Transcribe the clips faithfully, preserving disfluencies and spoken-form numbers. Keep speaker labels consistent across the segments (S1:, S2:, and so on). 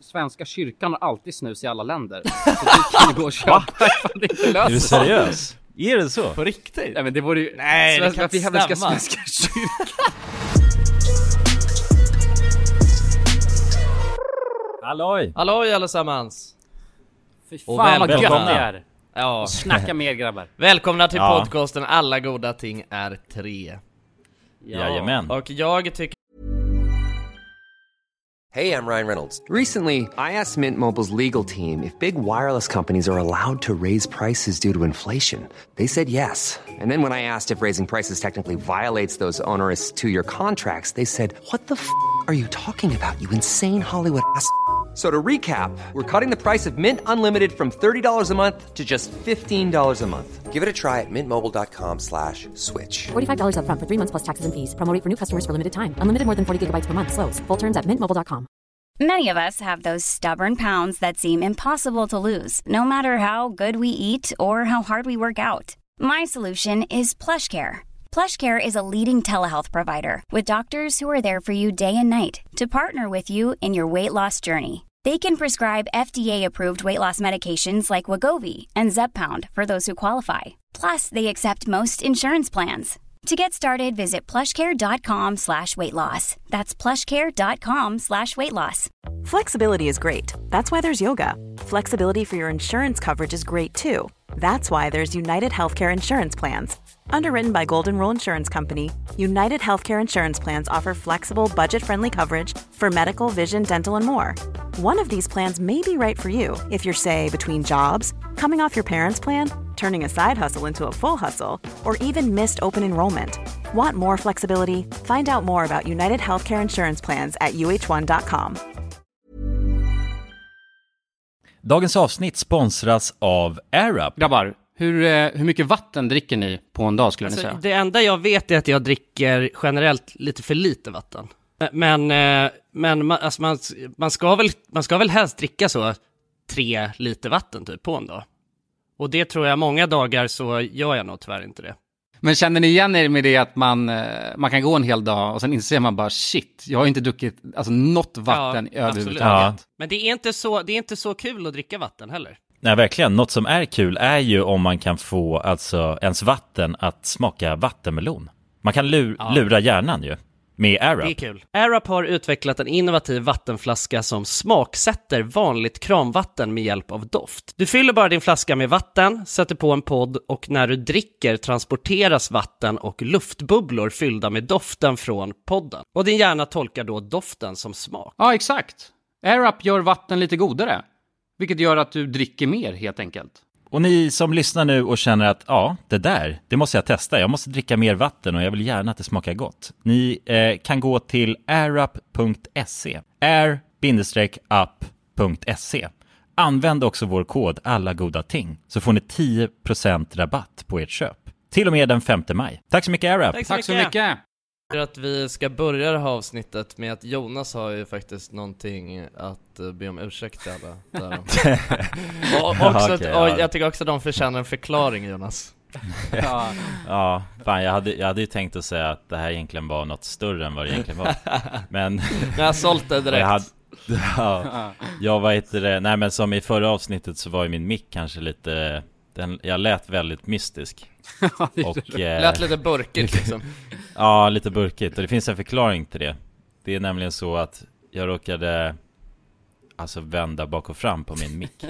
S1: svenska kyrkan har alltid snus i alla länder. Så du kan gå och köpa ifall det inte löser.
S2: Är du seriös? Är det så?
S3: På riktigt?
S1: Nej, men det vore ju...
S3: Nej, det kan inte stämma.
S1: Ska svenska kyrkan.
S2: Halloj!
S3: Halloj allesammans.
S1: Fy
S3: Och
S1: fan vad gött
S3: välkomna.
S1: det är.
S3: Ja.
S1: Snacka mer grabbar.
S3: Välkomna till
S2: Ja.
S3: podcasten Alla goda ting är tre.
S2: Jajamän.
S3: Och jag tycker
S4: Hey, I'm Ryan Reynolds. Recently, I asked Mint Mobile's legal team if big wireless companies are allowed to raise prices due to inflation. They said yes. And then when I asked if raising prices technically violates those onerous two-year contracts, they said, "What the f*** are you talking about, you insane Hollywood ass?" So to recap, we're cutting the price of Mint Unlimited from thirty dollars a month to just fifteen dollars a month. Give it a try at mintmobile.com slash switch.
S5: forty-five dollars up front for three months plus taxes and fees. Promo rate for new customers for limited time. Unlimited more than forty gigabytes per month. Slows full terms at mint mobile dot com.
S6: Many of us have those stubborn pounds that seem impossible to lose, no matter how good we eat or how hard we work out. My solution is PlushCare. PlushCare is a leading telehealth provider with doctors who are there for you day and night to partner with you in your weight loss journey. They can prescribe F D A-approved weight loss medications like Wegovy and Zepbound for those who qualify. Plus, they accept most insurance plans. To get started, visit plushcare.com slash weight loss. That's plushcare.com slash weight loss.
S7: Flexibility is great. That's why there's yoga. Flexibility for your insurance coverage is great too. That's why there's United Healthcare Insurance Plans. Underwritten by Golden Rule Insurance Company, United Healthcare Insurance Plans offer flexible, budget-friendly coverage for medical, vision, dental, and more. One of these plans may be right for you if you're, say, between jobs, coming off your parents' plan, turning a side hustle into a full hustle, or even missed open enrollment. Want more flexibility? Find out more about United Healthcare Insurance Plans at u h one dot com.
S2: Dagens avsnitt sponsras av AirUp.
S1: Grabbar, hur, eh, hur mycket vatten dricker ni på en dag skulle ni
S3: alltså,
S1: säga?
S3: det enda jag vet är att jag dricker generellt lite för lite vatten. Men, eh, men man, alltså man, man, ska väl, man ska väl helst dricka så tre liter vatten typ på en dag. Och det tror jag många dagar så gör jag nog tyvärr inte det.
S1: Men känner ni igen er med det att man, eh, man kan gå en hel dag och sen inser man bara shit, jag har inte druckit alltså, något vatten
S3: Ja,
S1: överhuvudtaget.
S2: Ja.
S3: Men det är, inte så, det är inte så kul att dricka vatten heller.
S2: Nej, verkligen. Något som är kul är ju om man kan få alltså ens vatten att smaka vattenmelon. Man kan lur,
S3: Ja.
S2: lura hjärnan ju med AirUp.
S3: Det är kul. AirUp har utvecklat en innovativ vattenflaska som smaksätter vanligt kranvatten med hjälp av doft. Du fyller bara din flaska med vatten, sätter på en podd och när du dricker transporteras vatten och luftbubblor fyllda med doften från podden. Och din hjärna tolkar då doften som smak.
S1: Ja, exakt. AirUp gör vatten lite godare, vilket gör att du dricker mer helt enkelt.
S2: Och ni som lyssnar nu och känner att ja, det där, det måste jag testa. Jag måste dricka mer vatten och jag vill gärna att det smakar gott. Ni eh, kan gå till airup punkt se. air up punkt se. Använd också vår kod alla goda ting så får ni tio procent rabatt på ert köp. Till och med den femte maj. Tack så mycket AirUp.
S3: Tack så
S1: Tack så
S3: mycket.
S1: mycket.
S3: Att vi ska börja det här avsnittet med att Jonas har ju faktiskt någonting att uh, be om ursäkt till alla där. och, också,
S2: Okej,
S3: och
S2: ja.
S3: jag tycker också att de förtjänar en förklaring, Jonas.
S1: Ja.
S2: Ja, fan, jag hade, jag hade ju tänkt att säga att det här egentligen var något större än vad det egentligen var. Men
S3: Jag har sålt det direkt.
S2: jag hade, ja, jag var inte det. Nej, men som i förra avsnittet så var ju min mick kanske lite, den, jag lät väldigt mystisk. Och, eh,
S3: Lät lite burkigt liksom.
S2: ja, lite burkigt. Och det finns en förklaring till det. Det är nämligen så att jag råkade alltså vända bak och fram på min mick.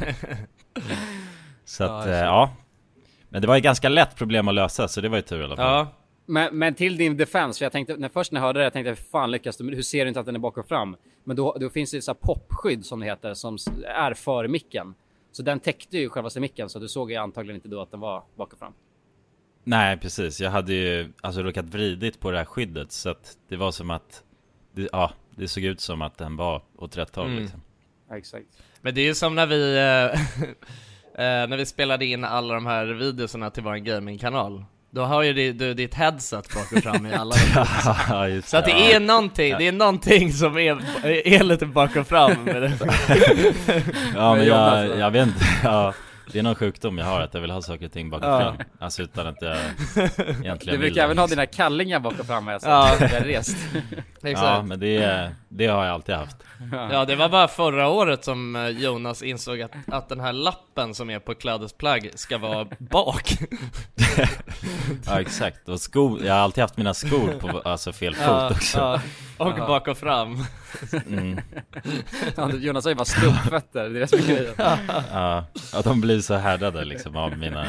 S2: Så att, ja, ja. Men det var ju ganska lätt problem att lösa, så det var ju tur i alla fall.
S3: Ja.
S1: Men, men till din defense, för jag tänkte, när först när jag hörde det, jag tänkte, fan lyckas du, hur ser du inte att den är bak och fram? Men då, då finns det så här popskydd som det heter, som är för micken. Så den täckte ju själva micken, så du såg ju antagligen inte då att den var bak och fram.
S2: Nej, precis. Jag hade ju alltså råkat vridit på det här skyddet, så att det var som att det, ja, det såg ut som att den var åt rätt håll.
S3: Mm.
S2: Liksom.
S1: Ja, exakt.
S3: Men det är ju som när vi eh, eh, när vi spelade in alla de här videorna till vår gamingkanal. Då har ju du, du ditt headset bak och fram i alla
S2: Ja, just
S3: så att det är någonting, det är någonting som är, är lite bak och fram med det.
S2: Ja, men jag, jag vet inte. Ja, det är någon sjukdom jag har, att jag vill ha saker och ting bak och
S3: Ja.
S2: fram. Alltså utan att jag egentligen
S1: Du
S2: vill.
S1: brukar även ha dina kallingar bak och fram, jag
S3: Ja.
S1: ja. Det är rest.
S3: Exakt.
S2: Ja, men det är, Det har jag alltid haft.
S3: Ja, det var bara förra året som eh, Jonas insåg att, att den här lappen som är på klädesplagg ska vara bak.
S2: Ja, exakt. Och skor, jag har alltid haft mina skor på alltså fel fot
S3: Ja,
S2: också.
S3: ja. Och bak och fram.
S2: Mm.
S1: Ja, Jonas har ju bara stumpfötter, det är det som är grejen.
S2: Ja, att de blir så härdade liksom av mina...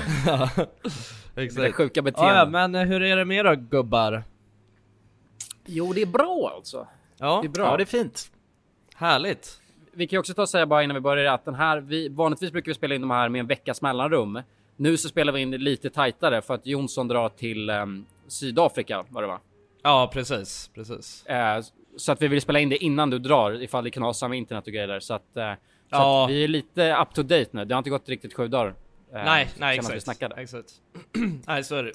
S1: Det är sjuka beteenden.
S3: Ja, ja, men hur är det med då, gubbar?
S1: Jo, det är bra alltså.
S3: Ja,
S1: Det är bra.
S2: Ja, det är fint.
S3: härligt.
S1: Vi kan ju också ta och säga bara innan vi börjar att den här, vi, vanligtvis brukar vi spela in de här med en veckas mellanrum. Nu så spelar vi in lite tajtare för att Jonsson drar till um, Sydafrika, var det va?
S3: Ja, precis, precis.
S1: Eh, så att vi vill spela in det innan du drar, ifall det kan ha samma internet och grejer. Så att, eh, så
S3: Ja.
S1: att vi är lite up to date nu. Det har inte gått riktigt sju dagar. Eh,
S3: Nej, nej,
S1: sen att vi
S3: exakt.
S1: snackade.
S3: exakt. Nej, så är det.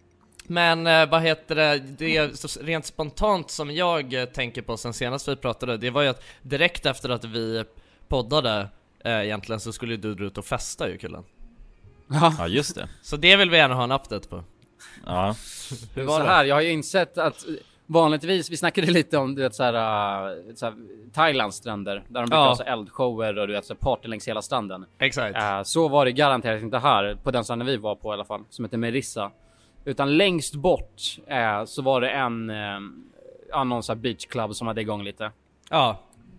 S3: Men eh, vad heter det, det är så rent spontant som jag eh, tänker på sen senast vi pratade. Det var ju att direkt efter att vi poddade eh, egentligen så skulle du dra ut och festa ju, killen.
S2: Ja, just det.
S3: Så det vill vi gärna ha en update på.
S2: Ja.
S1: Hur var det här? Jag har ju insett att vanligtvis, vi snackade lite om du vet, så här, uh, så här, Thailands stränder där de brukar
S3: Ja.
S1: ha så eldshower och du vet, så här, party längs hela stranden.
S3: Exakt.
S1: Uh, så var det garanterat inte här på den stranden vi var på i alla fall, som heter Merissa. Utan längst bort uh, så var det en uh, annan så här beach club som hade igång lite.
S3: Ja,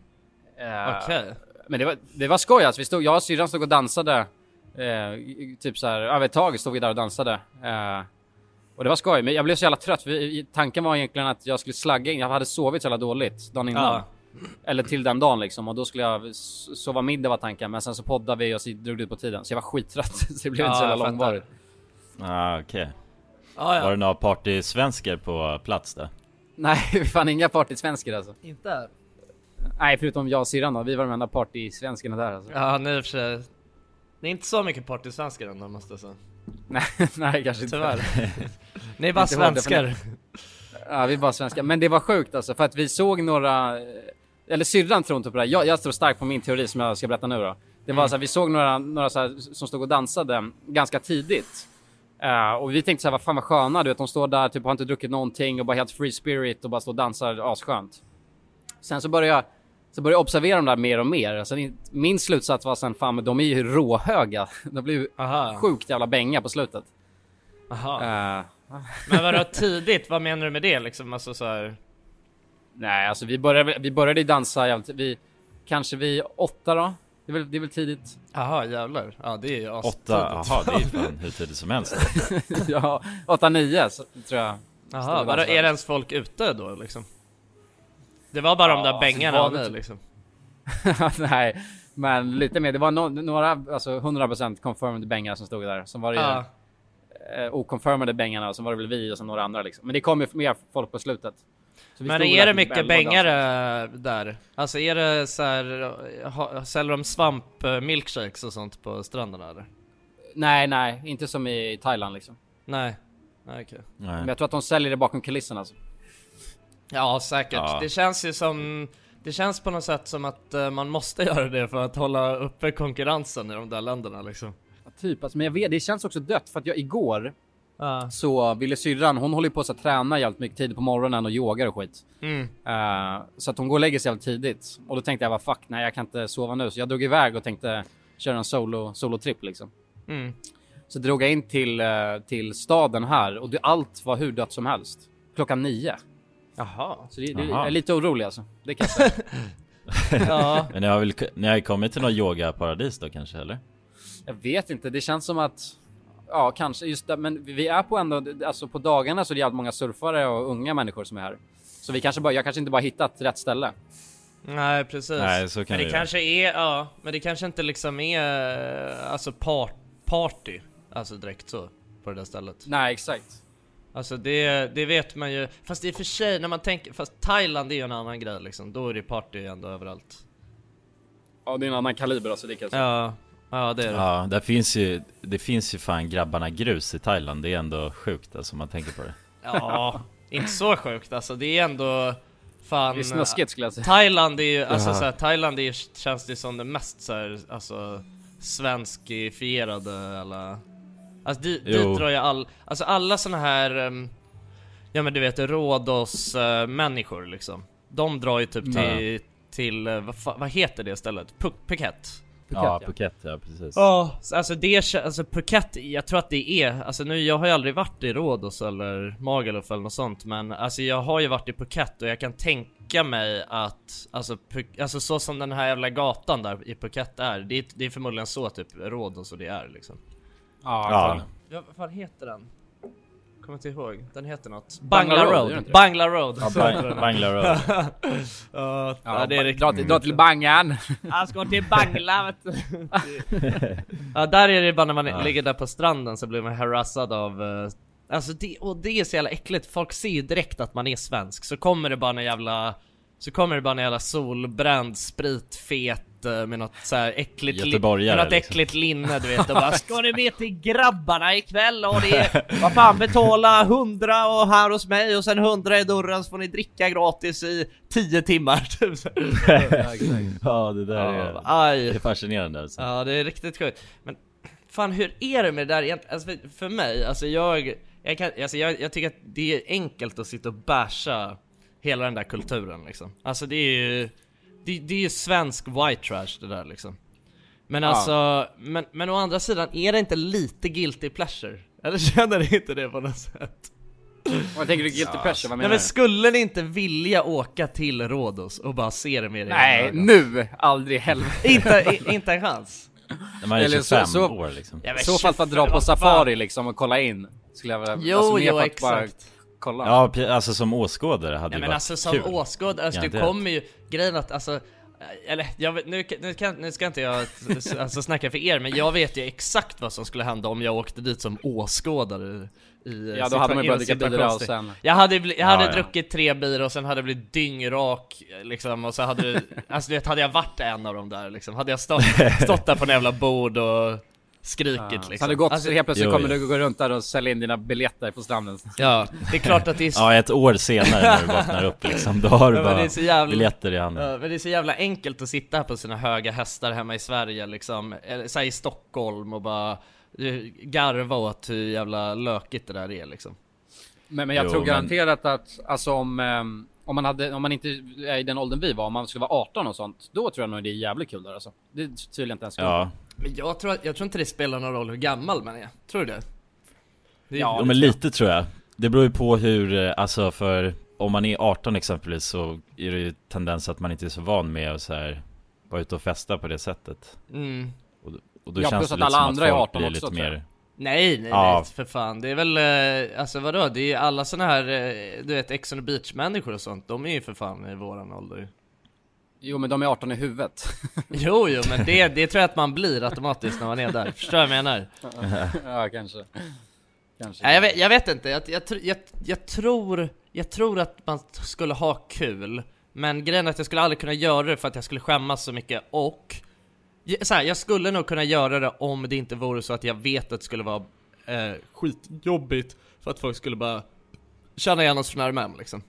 S1: Uh,
S3: okej.
S1: Men det var, det var skoj alltså. Vi stod, jag och syrran stod och dansade. Eh, typ så här, över ett tag stod vi där och dansade. Eh, och det var skoj. Men jag blev så jävla trött. För tanken var egentligen att jag skulle slagga in. Jag hade sovit så jävla dåligt dagen innan.
S3: Ja.
S1: Eller till den dagen liksom. Och då skulle jag s- sova middag var tanken. Men sen så poddade vi och så drog det ut på tiden. Så jag var skittrött. Så det blev
S3: Ja,
S1: inte så
S3: jag
S1: jävla
S3: fattar.
S1: långvarigt.
S2: Ah, okej.
S3: Ja, ja.
S2: Var det några partysvenskar på plats där?
S1: Nej, vi fann inga partysvenskar alltså.
S3: Inte?
S1: Nej, förutom jag och syrran då. Vi var de enda partysvenskarna där alltså.
S3: Ja, nu för sig. Det är inte så mycket partysvenskar ändå, måste jag säga.
S1: Nej, nej, kanske inte.
S3: Tyvärr. Ni är bara
S1: Inte var det,
S3: svenskar.
S1: Ja, vi är bara svenskar. Men det var sjukt alltså, för att vi såg några... Eller syrran tror inte på det här. Jag, jag står stark på min teori som jag ska berätta nu då. Det var
S3: Mm.
S1: så här, vi såg några, några så här, som stod och dansade ganska tidigt. Uh, och vi tänkte så här, vad fan vad sköna, du vet, de står där, typ har inte druckit någonting och bara helt free spirit och bara står och dansar asskönt. Sen så började jag, så började jag observera dem där mer och mer. Alltså, min slutsats var sen, fan men de är ju råhöga. De blir ju
S3: Aha.
S1: sjukt jävla bänga på slutet.
S3: Aha.
S1: Uh,
S3: Men vadå tidigt? Vad menar du med det liksom? Alltså så här...
S1: Nej, alltså vi började, vi började dansa jävligt, vi, kanske vid åtta då. Det är väl, det är väl tidigt.
S3: Jaha, jävlar. Ja, det är ju
S2: Åtta,
S3: astidigt.
S2: jaha, det är ju fan hur tidigt som helst.
S1: Ja, åtta, nio så tror jag.
S3: Jaha, vadå, är det ens folk ute då liksom? Det var bara de
S1: Ja,
S3: där bängarna
S1: det
S3: av
S1: var
S3: dig
S1: det-
S3: liksom.
S1: Nej, men lite mer. Det var no, några, alltså hundra procent confirmed bängar som stod där. Som var det
S3: Ja.
S1: eh, oconfirmade bängarna, som var det väl vi och så några andra liksom. Men det kom ju mer folk på slutet. Så vi
S3: Men
S1: stod
S3: är
S1: där
S3: det
S1: typ
S3: mycket
S1: elva
S3: bängar
S1: dagar.
S3: eh, där? Alltså är det så här, ha, säljer de svamp eh, milkshakes och sånt på stränderna eller?
S1: Nej, nej, inte som i Thailand liksom.
S3: Nej. Nej, okej.
S2: Nej.
S1: Men jag tror att de säljer det bakom kulisserna alltså.
S3: Ja, säkert.
S2: Ja.
S3: Det känns ju som... Det känns på något sätt som att eh, man måste göra det för att hålla uppe konkurrensen i de där länderna liksom.
S1: Ja, typ, alltså, men jag vet, det känns också dött för att jag igår
S3: Ja.
S1: så ville syrran, hon håller ju på att träna jävligt mycket tid på morgonen och yogar och skit.
S3: Mm.
S1: Uh, så att hon går och lägger sig jävligt tidigt. Och då tänkte jag, vad fuck, nej jag kan inte sova nu. Så jag drog iväg och tänkte köra en solo, solo-trip liksom.
S3: Mm.
S1: Så drog jag in till, uh, till staden här och det, allt var hur dött som helst. Klockan nio.
S3: Jaha.
S1: Så det, det,
S2: Jaha.
S1: jag är lite orolig alltså. Det kan jag säga.
S3: Ja.
S2: Men ni har väl ni har ju kommit till någon yogaparadis då kanske, eller?
S1: Jag vet inte, det känns som att... Ja, kanske just det, men vi är på ändå... Alltså på dagarna så är det jävligt många surfare och unga människor som är här. Så vi kanske bara, jag kanske inte bara hittat rätt ställe.
S3: Nej, precis.
S2: Nej, så kan
S3: men det
S2: det ju
S3: kanske är, ja, men det kanske inte liksom är alltså par, party, alltså direkt så på det där stället.
S1: Nej, exakt.
S3: Alltså det, det vet man ju, fast i och för sig när man tänker, fast Thailand är ju en annan grej liksom, då är det party ändå överallt.
S1: Ja, det är en annan kaliber alltså, det kan jag säga.
S3: Ja, ja det är det.
S2: Ja, där finns ju, det finns ju fan grabbarna grus i Thailand. Det är ändå sjukt alltså, om man tänker på det.
S3: Ja, inte så sjukt alltså, det är ändå fan...
S1: Det är snuskigt skulle jag säga.
S3: Thailand är ju, alltså
S2: Ja.
S3: så här, Thailand är ju, känns det som det mest så här, alltså svenskifierade eller... Alltså dit, dit
S2: Jo.
S3: drar jag all, alltså alla såna här, um, ja men du vet Rhodos uh, människor liksom. De drar ju typ
S2: Mm.
S3: till, till vad, fa- vad heter det stället? Pu- Phuket.
S2: Ja, Phuket, ja precis.
S3: Ja, oh, alltså det, alltså Phuket, jag tror att det är, alltså nu, jag har ju aldrig varit i Rhodos eller Magaluf eller något sånt, men alltså jag har ju varit i Phuket och jag kan tänka mig att, alltså, Phu- alltså så som den här jävla gatan där i Phuket är, det är, det är förmodligen så typ Rhodos och det är liksom.
S1: Ja,
S2: Ja.
S3: Ja, vad fan heter den? Kommer inte ihåg, den heter något
S1: Bangla
S3: Bangla
S1: Road,
S3: Road,
S1: gör den inte det?
S3: Bangla Road.
S2: Ja, Bang- Bangla Road.
S3: Ja,
S1: Ja,
S3: det är riktigt.
S1: dra, till, dra till Bangan.
S3: Jag ska till Bangla, vet du. Ja, där är det bara när man
S2: Ja.
S3: ligger där på stranden så blir man harassad av uh, alltså det, och det är så jävla äckligt. Folk ser ju direkt att man är svensk. Så kommer det bara en jävla Så kommer det bara en jävla solbränd spritfet uh, med något så här äckligt li-
S2: Göteborgare,
S3: med något
S2: liksom.
S3: äckligt linne, du vet, och bara, ska du med till grabbarna ikväll? Och det är, vad fan, betala hundra och här hos mig och sen hundra i dörren så får ni dricka gratis i tio timmar typ.
S2: Ja, det där är,
S3: Ja, aj.
S2: det är fascinerande alltså.
S3: Ja, det är riktigt sjukt. Men fan, hur är det med det där egentligen? Alltså, för, för mig, alltså jag jag, kan, alltså jag jag tycker att det är enkelt att sitta och basha hela den där kulturen liksom. Alltså det är ju det, det är ju svensk white trash det där liksom. Men
S1: Ja.
S3: alltså men, men å andra sidan, är det inte lite guilty pleasure? Eller känner ni inte det på något sätt?
S1: Vad tänker du guilty pressure? Vad
S3: Nej,
S1: menar
S3: men
S1: du?
S3: skulle ni inte vilja åka till Rhodos och bara se det med era
S1: Nej,
S3: egna ögon?
S1: nu! Aldrig helvete.
S3: Inte, i, inte en chans.
S2: När man är
S1: Eller så-
S2: tjugofem
S1: så-
S2: år liksom.
S3: Ja,
S1: I
S3: men
S1: så fall för att dra
S3: vad
S1: på
S3: fan.
S1: safari liksom och kolla in. Skulle jag vilja,
S3: Jo,
S1: mer
S3: jo,
S1: för att bara
S3: exakt.
S1: kolla.
S2: Ja, p- alltså som åskådare hade
S3: Ja,
S2: det
S3: men
S2: varit
S3: alltså som
S2: kul.
S3: åskådare, alltså, det
S2: Garanterat.
S3: kommer ju grejen att alltså, eller jag vet, nu, nu, kan, nu ska inte jag alltså, snacka för er, men jag vet ju exakt vad som skulle hända om jag åkte dit som åskådare i
S1: Ja, då hade man ju börjat dricka bira och sen...
S3: Jag hade, bli, jag hade
S2: Ja, ja.
S3: druckit tre bira och sen hade jag blivit dyngrak liksom, och så hade det, alltså du vet, hade jag varit en av dem där liksom, hade jag stått, stått där på en jävla bord och skrikit
S1: Ja.
S3: liksom.
S1: Så hade det gått,
S3: Alltså,
S1: helt plötsligt
S2: jo,
S1: kommer
S2: jo.
S1: du gå runt där och sälja in dina biljetter på stranden.
S3: ja, det är klart att det är
S2: Ja, ett år senare när du vaknar upp liksom, då har du
S3: Ja, men det är
S2: bara
S3: så jävla-
S2: biljetter i handen.
S3: Ja, men det är så jävla enkelt att sitta här på sina höga hästar hemma i Sverige liksom, eller så här i Stockholm och bara eh, garva åt hur jävla lökigt det där är liksom.
S1: Men, men jag
S2: Jo,
S1: tror
S2: men-
S1: garanterat att alltså om, ehm, om man hade, om man inte är i den åldern vi var, om man skulle vara arton och sånt, då tror jag nog det är jävligt kul där alltså. Det tydligen inte ens
S2: Ja,
S3: Men jag tror, jag tror inte det spelar någon roll hur gammal man är. Tror du det? det är,
S1: Ja,
S2: jo, men lite tror jag. Det beror ju på hur, eh, alltså för om man är arton exempelvis så är det ju tendens att man inte är så van med att så här vara ute och festa på det sättet.
S3: Mm.
S2: Och, och då
S1: Ja,
S2: känns
S1: plus
S2: det
S1: att
S2: lite
S1: alla
S2: som
S1: andra
S2: att
S1: är
S2: folk
S1: arton
S2: blir
S1: också,
S2: lite
S1: tror jag.
S2: mer...
S3: Nej, nej,
S2: Ja.
S3: nej, för fan. Det är väl, eh, alltså vadå? Det är alla såna här, eh, du vet, Ex on the Beach-människor och sånt. De är ju för fan i våran ålder.
S1: Jo, men de är arton i huvudet.
S3: Jo, jo, men det, det tror jag att man blir automatiskt när man är där. Förstår jag vad jag menar?
S1: Ja, kanske. Kanske.
S3: Nej, jag, vet, jag vet inte, jag, jag, tr- jag, jag, tror, jag tror att man skulle ha kul. Men grejen är att jag skulle aldrig kunna göra det för att jag skulle skämmas så mycket. Och så här, jag skulle nog kunna göra det om det inte vore så att jag vet att det skulle vara eh, skitjobbigt. För att folk skulle bara känna igen oss från närmare liksom.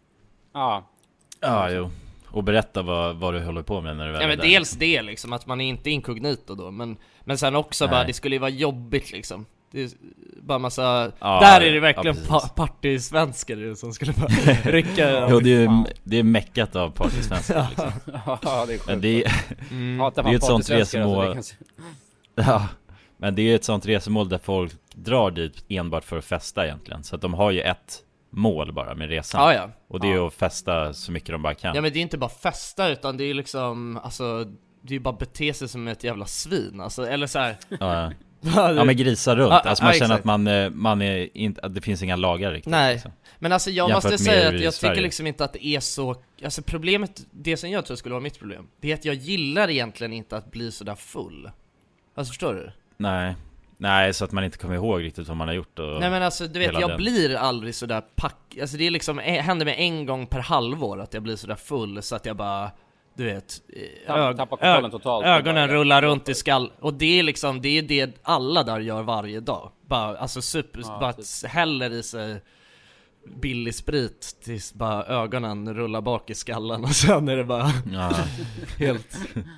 S1: Ja.
S2: Ja, jo. Och berätta vad, vad du håller på med när du väl
S3: Ja,
S2: är
S3: men
S2: där.
S3: dels det liksom, att man är inte inkognito då. Men, men sen också
S2: Nej.
S3: bara, det skulle ju vara jobbigt liksom. Det är bara massa,
S2: Ja,
S3: där är det verkligen
S2: ja,
S3: pa-
S2: precis.
S3: partysvenskar som skulle bara rycka.
S2: Jo, det är ju det är meckat av partysvenskar liksom.
S1: Ja, det är sjukt.
S2: Men det är,
S1: Hatar
S2: det är ju ett sånt
S1: partysvenskar,
S2: resmål.
S1: alltså, det
S2: ja, men det är ju ett sånt resmål där folk drar dit enbart för att festa egentligen. Så att de har ju ett mål bara med resan.
S3: Ja, ja.
S2: Och det är ju att festa så mycket de bara kan.
S3: Ja, men det är inte bara festa, utan det är liksom, alltså, det är ju bara bete sig som ett jävla svin, alltså, eller så här.
S2: Ja, ja, men grisa runt.
S3: Ja,
S2: Alltså man
S3: ja,
S2: känner
S3: exakt.
S2: att man, eh, man är inte, att det finns inga lagar riktigt.
S3: Nej,
S2: liksom.
S3: men alltså jag
S2: Jämfört
S3: måste
S2: med
S3: säga
S2: hur
S3: att
S2: i
S3: jag
S2: Sverige.
S3: tycker liksom inte att det är så, alltså problemet, det som jag tror skulle vara mitt problem, det är att jag gillar egentligen inte att bli så där full. Alltså förstår du?
S2: Nej. Nej, så att man inte kommer ihåg riktigt vad man har gjort och
S3: Nej, men alltså du vet,
S2: hela
S3: jag
S2: den.
S3: blir aldrig så där pack, alltså det är liksom, eh, händer mig en gång per halvår att jag blir så där full så att jag bara, du vet, eh,
S1: Tapp- tappar kontrollen totalt.
S3: ögonen rullar runt i skall. Och det är liksom, det är det alla där gör varje dag. Bara, alltså super,
S1: Ja,
S3: bara
S1: typ.
S3: häller i sig billig sprit tills bara ögonen rullar bak i skallen och sen är det bara
S2: Ja.
S3: helt.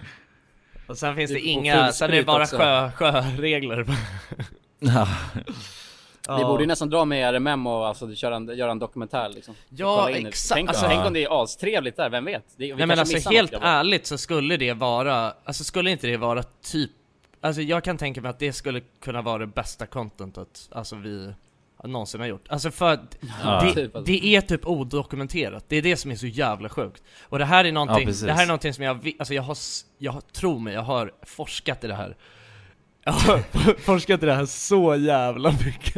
S3: Och sen finns det
S1: Det är på
S3: inga,
S1: full
S3: sen är det
S1: sprit
S3: bara
S1: också.
S3: sjö, sjöregler.
S2: Ja.
S1: Vi borde ju nästan dra med R M M och alltså, köra en, göra en dokumentär liksom.
S3: Ja, exakt.
S1: Tänk,
S3: alltså,
S1: tänk om det är astrevligt där, vem vet? Det, vi
S3: nej men alltså helt ärligt så skulle det vara, alltså skulle inte det vara typ, alltså jag kan tänka mig att det skulle kunna vara det bästa contentet alltså vi någonsin har gjort. Alltså för
S2: ja.
S3: det,
S1: typ, alltså.
S3: det är typ odokumenterat. Det är det som är så jävla sjukt. Och det här är någonting,
S2: ja,
S3: det här är någonting som jag alltså jag har jag har, tro mig, jag har forskat i det här. Jag har forskat i det här så jävla mycket.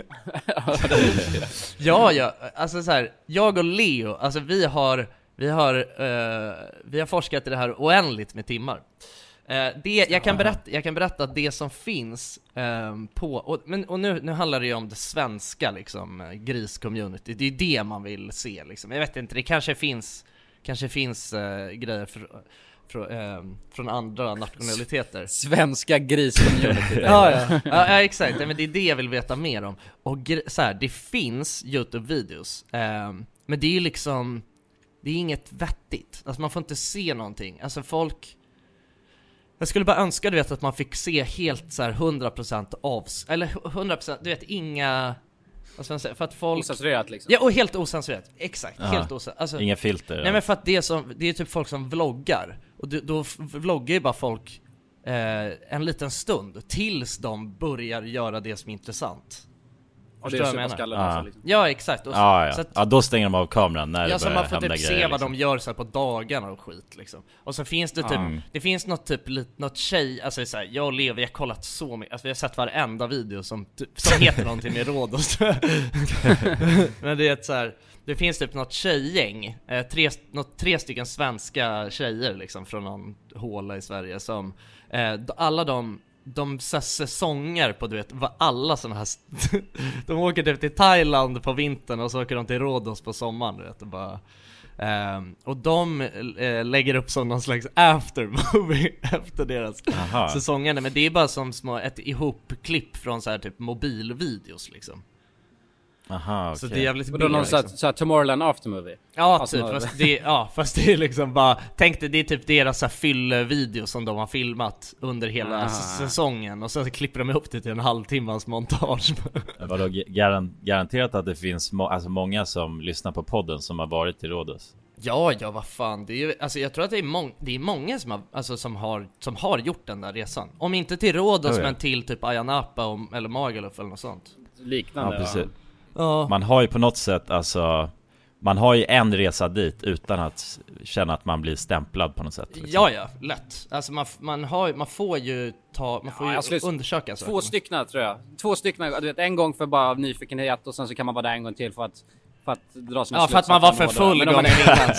S3: ja, ja, alltså så här, jag och Leo, alltså vi har vi har uh, vi har forskat i det här oändligt med timmar. Uh, det jag kan berätta jag kan berätta att det som finns um, på och men och nu nu handlar det ju om det svenska liksom uh, gris-community. Det är det man vill se liksom. Jag vet inte, det kanske finns kanske finns uh, grejer för Från, eh, från andra nationaliteter.
S1: Svenska gris-community.
S3: ja, ja. ja, ja, exakt. Men det är det jag vill veta mer om. Och gr- så här, det finns YouTube-videos. Eh, men det är ju liksom, det är inget vettigt. Alltså man får inte se någonting. Alltså folk, jag skulle bara önska, du vet, att man fick se helt så här hundra procent av, eller hundra procent, du vet, inga, vad ska man säga, för att folk
S1: osensurerat liksom.
S3: Ja, och helt osensurerat. Exakt,
S2: Aha.
S3: helt osensurerat. Alltså,
S2: inga filter.
S3: nej, men för att det är som, det är typ folk som vloggar. Och då, då vloggar ju bara folk eh, en liten stund tills de börjar göra det som är intressant.
S1: Och det är så skallen alltså, liksom.
S3: Ja, exakt. Och så,
S2: ja, ja.
S3: Så att,
S2: ja, då stänger de av kameran när
S3: ja,
S2: det
S3: så
S2: börjar
S3: man får
S2: hända
S3: typ
S2: grejer,
S3: se vad
S2: liksom.
S3: de gör så här på dagarna och skit liksom. Och så finns det typ,
S2: Mm.
S3: det finns något typ, något tjej, alltså så här, jag och Leo, vi har kollat så mycket, alltså vi har sett varenda video som, som heter någonting med Rhodos. Men det är ett så här, det finns typ något tjejgäng, eh, tre, något, tre stycken svenska tjejer liksom från någon håla i Sverige som, eh, alla de de så säsonger på, du vet, vad alla såna här de åker typ till Thailand på vintern och så åker de till Rhodos på sommaren, du vet, och bara um, och de uh, lägger upp som någon slags aftermovie efter deras
S2: Aha.
S3: säsonger, men det är bara som små ett ihopklipp från så här typ mobilvideos liksom.
S2: Aha, okay.
S3: Så det är jävligt
S1: och då någon
S3: liksom.
S1: så här Tomorrowland aftermovie.
S3: Ja,
S1: alltså,
S3: typ, fast det, ja, fast det är liksom bara, tänk dig, det är typ deras så här fyllvideo som de har filmat under hela
S1: ah.
S3: säsongen, och så klipper de ihop det till en halvtimmas montage.
S2: Vadå, garan- garanterat att det finns må- alltså många som lyssnar på podden som har varit i Rhodos.
S3: Ja, ja, vad fan. Det är ju, alltså jag tror att det är, mång- det är många som har, alltså, som, har, som har gjort den där resan. Om inte till Rhodos,
S2: oh, ja.
S3: men till typ Ayia Napa och, eller Magaluf eller något sånt.
S1: Liknande.
S2: Ja, precis.
S3: Ja.
S2: Man har ju på något sätt, alltså, man har ju en resa dit utan att känna att man blir stämplad på något sätt. Liksom.
S3: Ja, ja, lätt. Alltså man, man, har, man får ju ta, man får
S1: Ja,
S3: ju
S1: alltså,
S3: undersöka så.
S1: Två stycken tror jag. Två stycken, du vet, en gång för bara nyfikenhet och sen så kan man vara där en gång till för att för att dra sina
S3: ja, för att man var för full gången innan.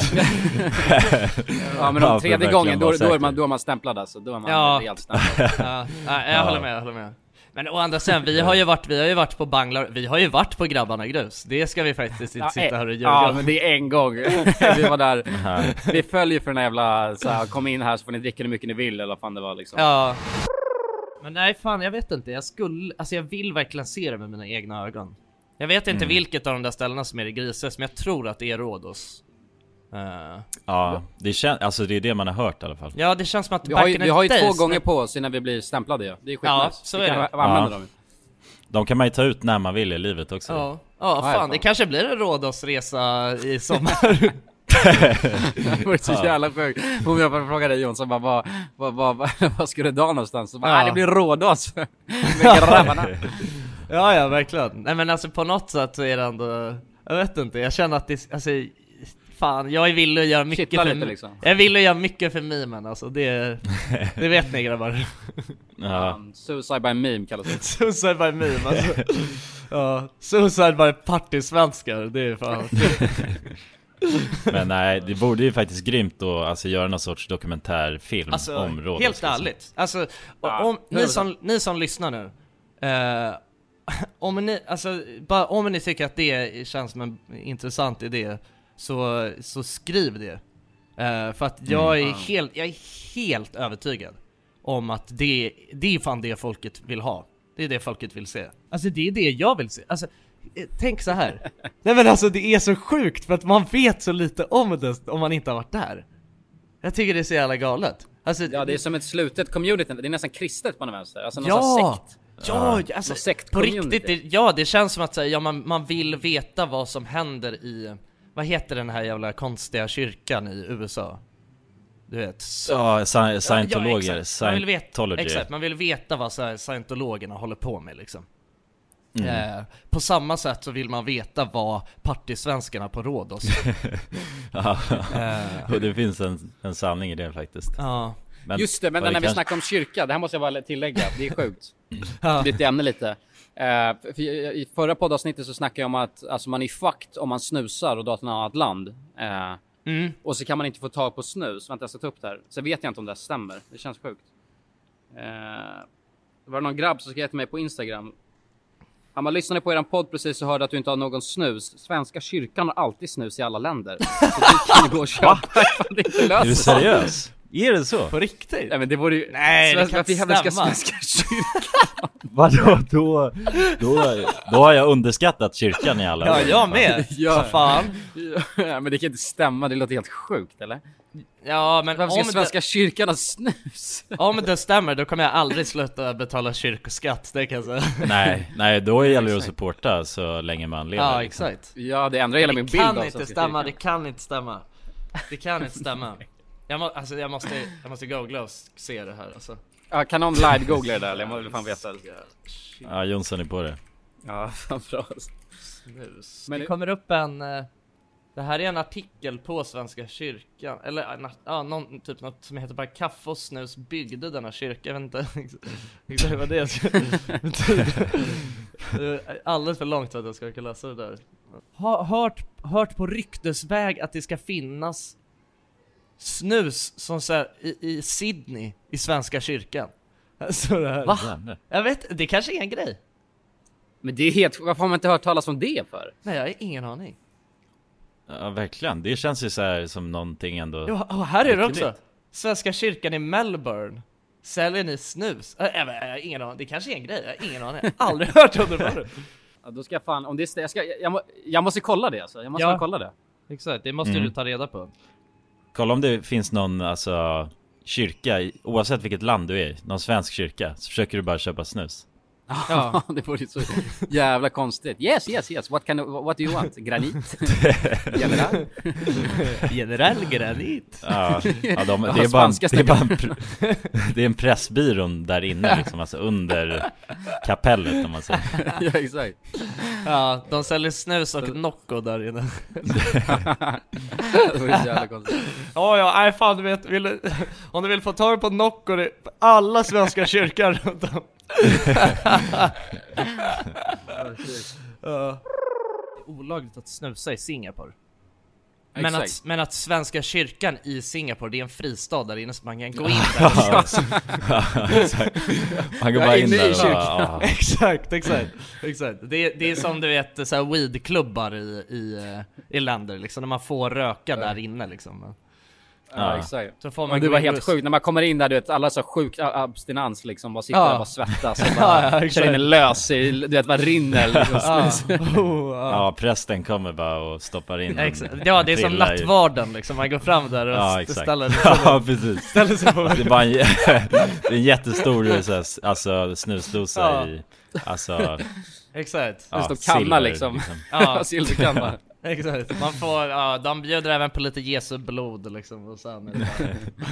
S1: Ja, men om tredje gången då, då är man då är man stämplad alltså. Då är man
S3: ja.
S1: rejält stämplad.
S3: Ja, ja, jag håller med, jag håller med. Men å andra sidan, vi har ju varit, vi har ju varit på Banglar, vi har ju varit på Grabbarna Grus. Det ska vi faktiskt inte
S1: ja,
S3: sitta här och ljuga.
S1: Ja, men det är en gång. Vi var där. Vi följer för den jävla så här, kom in här så får ni dricka hur mycket ni vill eller vad fan det var liksom.
S3: Ja. Men nej, fan, jag vet inte. Jag skulle, alltså jag vill verkligen se det med mina egna ögon. Jag vet inte mm. vilket av de där ställena som är det grises, men jag tror att det är Rhodos. Uh,
S2: ja, det känns, alltså det är det man har hört i alla fall.
S3: Ja, det känns som att
S1: vi har ju, vi har ju
S3: days,
S1: två gånger
S3: men...
S1: på oss innan vi blir stämplade. Ja. Det är skitnice.
S3: Ja, så är det.
S1: Ja. Dem.
S2: De kan man ju ta ut när man vill i livet också.
S3: Ja, ja fan, fan. Det kanske blir en Rhodos-resa i sommar.
S1: Det var så jävla sjukt. Om jag frågade dig Jonsson bara, vad, vad, vad, vad, vad ska du dra någonstans? Så bara, ja. Det blir Rhodos med grabbarna.
S3: Ja, ja, verkligen. Nej, men alltså på något sätt så är det ändå, jag vet inte, jag känner att det, alltså fan, jag vill göra mycket
S1: Kittla
S3: för
S1: lite, liksom.
S3: Jag vill göra mycket för memen, alltså det, det vet ni grabbar.
S2: Ja.
S1: Um, suicide by meme kallas det.
S3: Suicide by meme, alltså. Ja, suicide by party-svenskar, det är fan.
S2: Men nej, det borde ju faktiskt grymt att alltså, göra någon sorts dokumentärfilm
S3: alltså,
S2: om Rhodos.
S3: Helt ärligt, alltså,
S1: ja,
S3: om, ni, som, ni som lyssnar nu, eh, om ni, alltså, bara, om ni tycker att det känns som en intressant idé, så, så skriv det. Uh, för att jag är,
S1: mm.
S3: helt, jag är helt övertygad om att det, det är fan det folket vill ha. Det är det folket vill se. Alltså det är det jag vill se. Alltså, tänk så här. Nej, men alltså det är så sjukt för att man vet så lite om det om man inte har varit där. Jag tycker det är så jävla galet. Alltså,
S1: ja, det är som ett slutet community. Det är nästan kristet på den vänster. Alltså någon
S3: ja,
S1: sån sekt.
S3: Ja, alltså
S1: sekt
S3: på
S1: community.
S3: riktigt, det, ja det känns som att så här, ja, man, man vill veta vad som händer i, vad heter den här jävla konstiga kyrkan i U S A? Du vet. Så,
S2: Ja, sci- scientologer,
S3: ja, exakt. Man vill veta,
S2: Scientology.
S3: exakt, man vill veta vad så här, scientologerna håller på med liksom.
S2: Mm.
S3: Eh, på samma sätt så vill man veta vad partysvenskarna på Rhodos.
S2: Ja,
S3: eh,
S2: och det finns en, en sanning i det faktiskt.
S3: Ja.
S2: Men,
S1: Just det, men när vi
S2: kanske...
S1: snackar om kyrka, det här måste jag bara tillägga, det är sjukt.
S3: Ja.
S1: Bytte ämne lite. Uh, för i förra poddavsnittet så snackade jag om att alltså, man är fucked om man snusar och drar till ett annat land. Uh,
S3: Mm.
S1: Och så kan man inte få tag på snus. Vänta, jag ska ta upp det här. Så vet jag inte om det här stämmer. Det känns sjukt. Uh, det var någon grabb som skrev till mig på Instagram. Han bara, lyssnade på eran podd precis och hörde att du inte har någon snus. Svenska kyrkan har alltid snus i alla länder. Så du kan gå och köpa ifall det inte löser.
S2: Är du seriös? Är det så?
S3: På riktigt?
S1: Nej, men det vore ju...
S3: Nej, det kan inte
S1: varför ska
S3: stämma.
S1: Svenska kyrkan?
S2: Vadå? Då, då, då har jag underskattat kyrkan i alla
S3: Ja,
S2: år.
S3: jag med.
S1: Ja.
S3: Så fan.
S1: Ja, men det kan inte stämma, det låter helt sjukt, eller?
S3: Ja, men
S1: Varför ska
S3: om
S1: Svenska
S3: det,
S1: kyrkan ha snus?
S3: om det stämmer, då kommer jag aldrig sluta betala kyrkoskatt, det kan jag säga.
S2: Nej, nej, då gäller det att supporta så länge man lever.
S3: Ja,
S2: liksom.
S3: exakt.
S1: Ja, det ändrar hela min
S3: Det
S1: bild
S3: kan
S1: av
S3: inte
S1: Svenska
S3: stämma,
S1: kyrkan.
S3: det kan inte stämma. Det kan inte stämma. Jag, må, alltså, jag, måste, jag måste googla och se det här alltså.
S1: Ja, kan någon live-googla det där? Eller jag vill fan veta.
S2: Ja, Jonsson är på det.
S1: Ja, fan bra.
S3: Snus.
S1: Men
S3: Det
S1: det-
S3: kommer upp en... eh, Det här är en artikel på Svenska kyrkan. Eller en art- ja, någon, typ något som heter bara Kaffe och snus byggde denna kyrka. Jag vet inte exakt vad det är. Det är alldeles för långt för att jag ska kunna läsa det där. Ha, hört, hört på ryktesväg att det ska finnas snus som så här, i, i Sydney i Svenska kyrkan. Så det här.
S1: Va?
S3: Jag vet, det kanske är en grej.
S1: Men det är helt... Varför har man inte hört talas om det för?
S3: Nej, jag har ingen aning.
S2: Ja, verkligen. Det känns ju så här som någonting ändå.
S3: Jo, och här är det
S2: Riktigt.
S3: också. Svenska kyrkan i Melbourne. Säljer ni snus? Äh, jag, jag, jag har ingen aning. Det kanske är en grej. Jag har ingen aning. Jag har aldrig hört om det förut.
S1: Ja, då ska jag fan... Om det är, jag, ska, jag, må, jag måste kolla det alltså. Jag måste
S3: Ja.
S1: ja. kolla det.
S3: Exakt, det måste
S2: Mm.
S3: du ta reda på.
S2: Kolla om det finns någon alltså, kyrka, i- oavsett vilket land du är i, någon svensk kyrka, så försöker du bara köpa snus.
S1: Ja, det vore så jävla konstigt. Yes, yes, yes. What can what do you want? Granit? General?
S3: Generell granit.
S2: Ja, ja de, det,
S1: Ja,
S2: är bara en,
S1: spanska
S2: det, är bara en, pr- det är en pressbyrån där inne liksom, alltså under kapellet om man säger.
S1: Ja, exakt.
S3: Ja, de säljer snus och Nocco där inne.
S1: Det vore så jävla konstigt.
S3: Ja, ja, nej fan du vet, vill du, om du vill få tag på Nocco, det är alla svenska kyrkor runt om. Ja. Det är olagligt att snusa i Singapore. Men att,
S1: Exakt.
S3: men att Svenska kyrkan i Singapore, det är en fristad där inne så man kan gå in där.
S2: Ja, exakt. Man går
S1: Jag är
S2: bara in
S1: inne i
S2: där och
S1: kyrkan.
S2: bara, ja.
S3: Exakt, exakt, exakt. Det är, det är som du vet så här weedklubbar i, i, eh, i länder liksom, när man får röka där inne liksom.
S1: Ja,
S2: Ja.
S1: exakt.
S3: Så får man
S1: Men det
S3: gå
S1: var
S3: in
S1: helt
S3: och-
S1: sjukt när man kommer in där, du vet, alla så sjuk abstinens liksom, bara sitter
S3: Ja.
S1: där och bara svettas och bara
S3: Ja, ja, exakt.
S1: kör in en lös i, du vet, vad rinner liksom.
S3: Ja. Oh, ja.
S2: Ja, prästen kommer bara och stoppar in en
S3: Exakt. Ja, det är som
S2: prilla i-
S3: nattvarden liksom, man går fram där och
S2: Ja,
S3: st-
S2: exakt.
S3: ställer,
S2: Ja, precis.
S3: ställer sig på.
S2: Det är bara en, det är en jättestor så här, alltså, snusdosa
S3: Ja.
S2: i, alltså,
S3: Exakt.
S2: ja,
S1: står kanna
S2: silver,
S1: liksom.
S3: Ja,
S1: Silverkanna.
S3: exakt. Man får, ja, de bjuder även på lite Jesu blod liksom, och sen är det bara...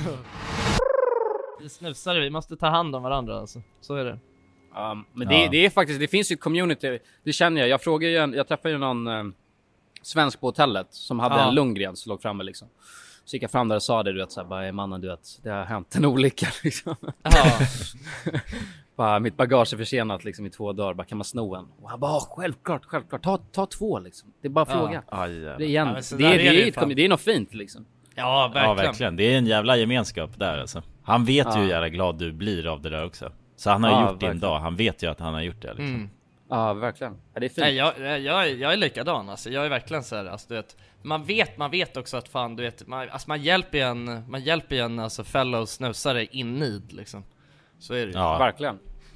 S3: Vi snusar, vi måste ta hand om varandra alltså. Så är det.
S1: Um, men
S2: Ja.
S1: det, det är faktiskt, det finns ju ett community, det känner jag. Jag frågar ju en, jag träffade ju någon eh, svensk på hotellet som hade
S3: Ja.
S1: en Lundgren som låg framme liksom. Så gick jag fram där och sa det, du vet, så här, bara, mannen, du vet, det har hänt en olycka liksom.
S3: Ja,
S1: Bara, mitt bagage är försenat liksom i två dagar, bara, kan man sno en? Och han bara, "Ja, självklart, självklart, ta, ta två liksom. Det är bara
S3: Ja.
S1: fråga.
S2: Aj,
S1: Det är
S2: jävlar.
S1: igen,
S3: Ja, men så
S1: det,
S3: där
S1: är,
S3: är
S1: det,
S3: det
S1: är,
S3: ju
S1: det,
S3: fan.
S1: är, det är något fint liksom.
S3: ja verkligen.
S2: Ja, verkligen. Det är en jävla gemenskap där alltså. Han vet ju
S1: Ja.
S2: hur jävla glad du blir av det där också. Så han har
S1: Ja,
S2: gjort
S1: verkligen.
S2: din dag. Han vet ju att han har gjort det liksom.
S3: Mm.
S1: Ja, verkligen. Ja, det är fint.
S3: Nej, jag, jag, jag, är, jag är likadan alltså. Jag är verkligen så här, alltså, du vet, man vet, man vet också att fan, du vet, man, alltså, man hjälper ju en, man hjälper ju en alltså, fellow snusare in need liksom. Så är det ju.
S2: Ja,
S1: Verkligen.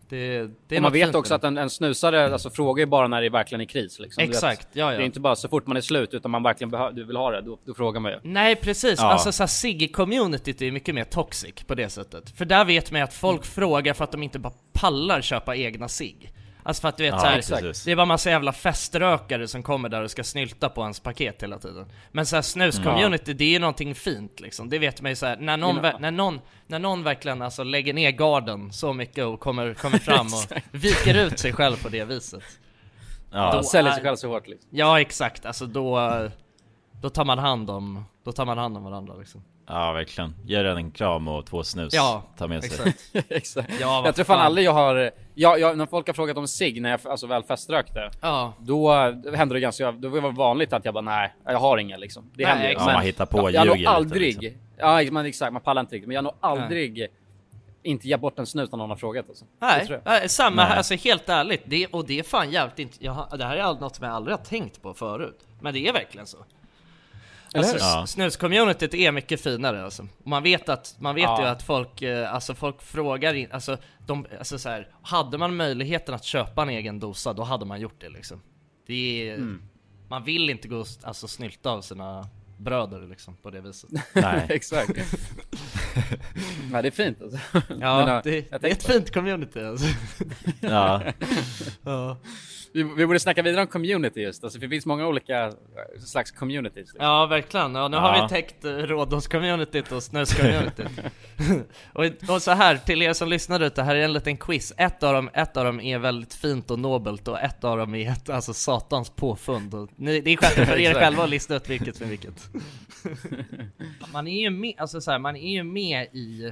S3: Det, det är
S1: och man vet också att en, en snusare alltså, frågar ju bara när det är verkligen i kris. Liksom.
S3: Exakt, ja, ja.
S1: Det är inte bara så fort man är slut, utan man verkligen behö- du vill ha det, då, då frågar man ju.
S3: Nej, precis.
S2: Ja.
S3: Alltså så här, Sigge-communityt är mycket mer toxic på det sättet. För där vet man att folk mm. frågar för att de inte bara pallar köpa egna cigg. Alltså för att du vet
S2: ja,
S3: så här, det är bara massa jävla feströkare som kommer där och ska snylta på ens paket hela tiden. Men så här snus-community, mm. det är ju någonting fint liksom. Det vet man ju så här, när någon, ja. när någon, när någon verkligen alltså lägger ner garden så mycket och kommer, kommer fram och viker ut sig själv på det viset.
S1: Ja, då säljer sig själv så hårt liksom.
S3: Ja, exakt. Alltså då, då tar man hand om, då tar man hand om varandra liksom.
S2: Ja, verkligen. Ger den en kram och två snus.
S3: Ja,
S2: ta med sig.
S1: Exakt. exakt.
S3: Ja,
S1: jag tror fan, fan aldrig jag har... Jag, jag, när folk har frågat om cigg när jag alltså, väl feströkte,
S3: ja.
S1: då händer det ganska... Då var det vanligt att jag bara, nej, jag har inga liksom. Det
S3: nej,
S1: händer ju.
S2: Ja, man hittar på,
S1: jag, jag har nog aldrig...
S2: lite, liksom.
S1: Ja, man, exakt, man pallar inte riktigt. Men jag har nog aldrig... Nej. Inte ge bort en snus när någon har frågat alltså.
S3: Nej, nej samma här, alltså helt ärligt det, och det är fan jävligt inte, jag, det här är något som jag aldrig har tänkt på förut. Men det är verkligen så. Alltså, ja. Snus-communityt är mycket finare alltså. Man vet att man vet ja. ju att folk alltså folk frågar in, alltså de alltså så här, hade man möjligheten att köpa en egen dosa, då hade man gjort det liksom. Det är, mm. man vill inte gå alltså snylta av sina bröder liksom på det viset.
S1: Nej, exakt. Nej, det är fint alltså.
S3: Ja, men, det, det är ett fint community alltså.
S2: Ja.
S3: Ja.
S1: Vi, vi borde snacka vidare om community just. Alltså, för det finns många olika slags communities. Liksom.
S3: Ja, verkligen. Ja, nu
S2: ja.
S3: har vi täckt uh, rådhås-communityt och snus-communityt. och, och så här, till er som lyssnar ut, det här är en liten quiz. Ett av dem, ett av dem är väldigt fint och nobelt och ett av dem är ett, alltså satans påfund. Och ni, det är själv för er själva att lista ut vilket för vilket. Man är ju med, alltså så här, man är ju med i...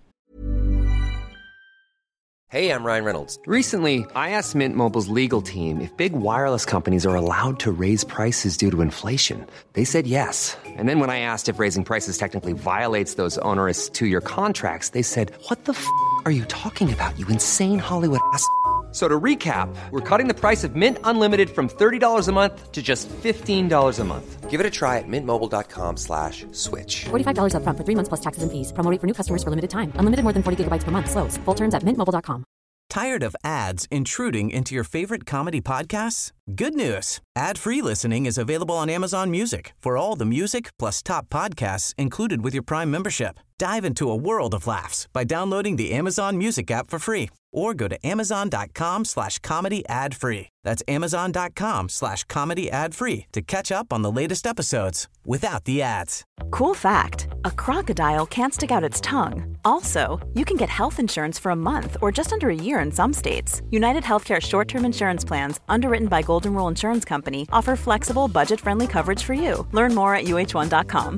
S4: Hey, I'm Ryan Reynolds. Recently, I asked Mint Mobile's legal team if big wireless companies are allowed to raise prices due to inflation. They said yes. And then when I asked if raising prices technically violates those onerous two-year contracts, they said, what the f*** are you talking about, you insane Hollywood ass f- So to recap, we're cutting the price of Mint Unlimited from thirty dollars a month to just fifteen dollars a month. Give it a try at mintmobile.com slash switch.
S5: forty-five dollars up front for three months plus taxes and fees. Promo rate for new customers for limited time. Unlimited more than forty gigabytes per month. Slows full terms at mint mobile dot com.
S8: Tired of ads intruding into your favorite comedy podcasts? Good news. Ad-free listening is available on Amazon Music for all the music plus top podcasts included with your Prime membership. Dive into a world of laughs by downloading the Amazon Music app for free or go to amazon.com slash comedy ad free. That's amazon.com slash comedy ad free to catch up on the latest episodes without the ads.
S7: Cool fact, a crocodile can't stick out its tongue. Also, you can get health insurance for a month or just under a year in some states. United Healthcare short-term insurance plans, underwritten by Golden Rule Insurance Company, offer flexible, budget-friendly coverage for you. Learn more at u h one dot com.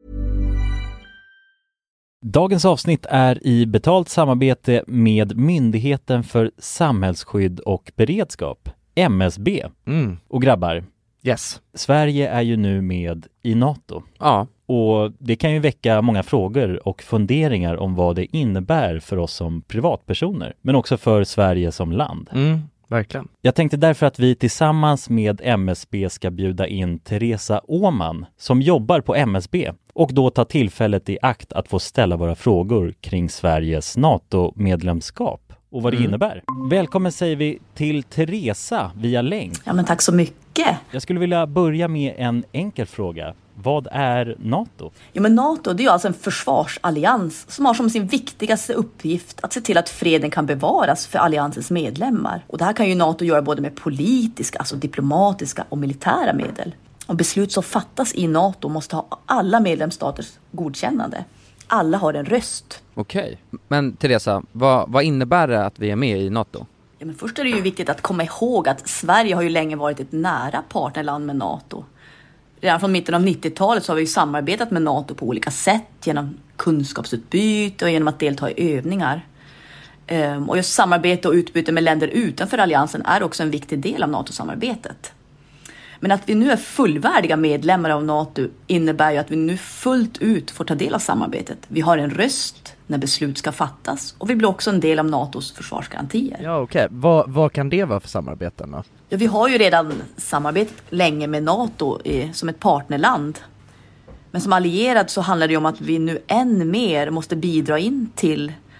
S2: Dagens avsnitt är i betalt samarbete med Myndigheten för samhällsskydd och beredskap, M S B.
S3: Mm.
S2: Och grabbar,
S3: yes.
S2: Sverige är ju nu med i NATO.
S3: Ja.
S2: Och det kan ju väcka många frågor och funderingar om vad det innebär för oss som privatpersoner, men också för Sverige som land.
S3: Mm. Verkligen.
S2: Jag tänkte därför att vi tillsammans med M S B ska bjuda in Teresa Åman som jobbar på M S B och då ta tillfället i akt att få ställa våra frågor kring Sveriges NATO-medlemskap och vad det mm. innebär. Välkommen säger vi till Teresa via länk.
S9: Ja, men tack så mycket.
S2: Jag skulle vilja börja med en enkel fråga. Vad är NATO?
S9: Ja, men NATO, det är ju alltså en försvarsallians som har som sin viktigaste uppgift att se till att freden kan bevaras för alliansens medlemmar. Och det här kan ju NATO göra både med politiska, alltså diplomatiska och militära medel. Och beslut som fattas i NATO måste ha alla medlemsstaters godkännande. Alla har en röst.
S10: Okej, men Teresa, vad, vad innebär det att vi är med i NATO?
S9: Ja, men först är det ju viktigt att komma ihåg att Sverige har ju länge varit ett nära partnerland med NATO. Redan från mitten av nittiotalet så har vi ju samarbetat med NATO på olika sätt genom kunskapsutbyte och genom att delta i övningar. Och just samarbete och utbyte med länder utanför alliansen är också en viktig del av NATO-samarbetet. Men att vi nu är fullvärdiga medlemmar av NATO innebär ju att vi nu fullt ut får ta del av samarbetet. Vi har en röst när beslut ska fattas och vi blir också en del av NATOs försvarsgarantier.
S10: Ja, okej. Okay. Vad, vad kan det vara för samarbeten då?
S9: Ja, vi har ju redan samarbetat länge med NATO eh, som ett partnerland. Men som allierad så handlar det om att vi nu än mer måste bidra in till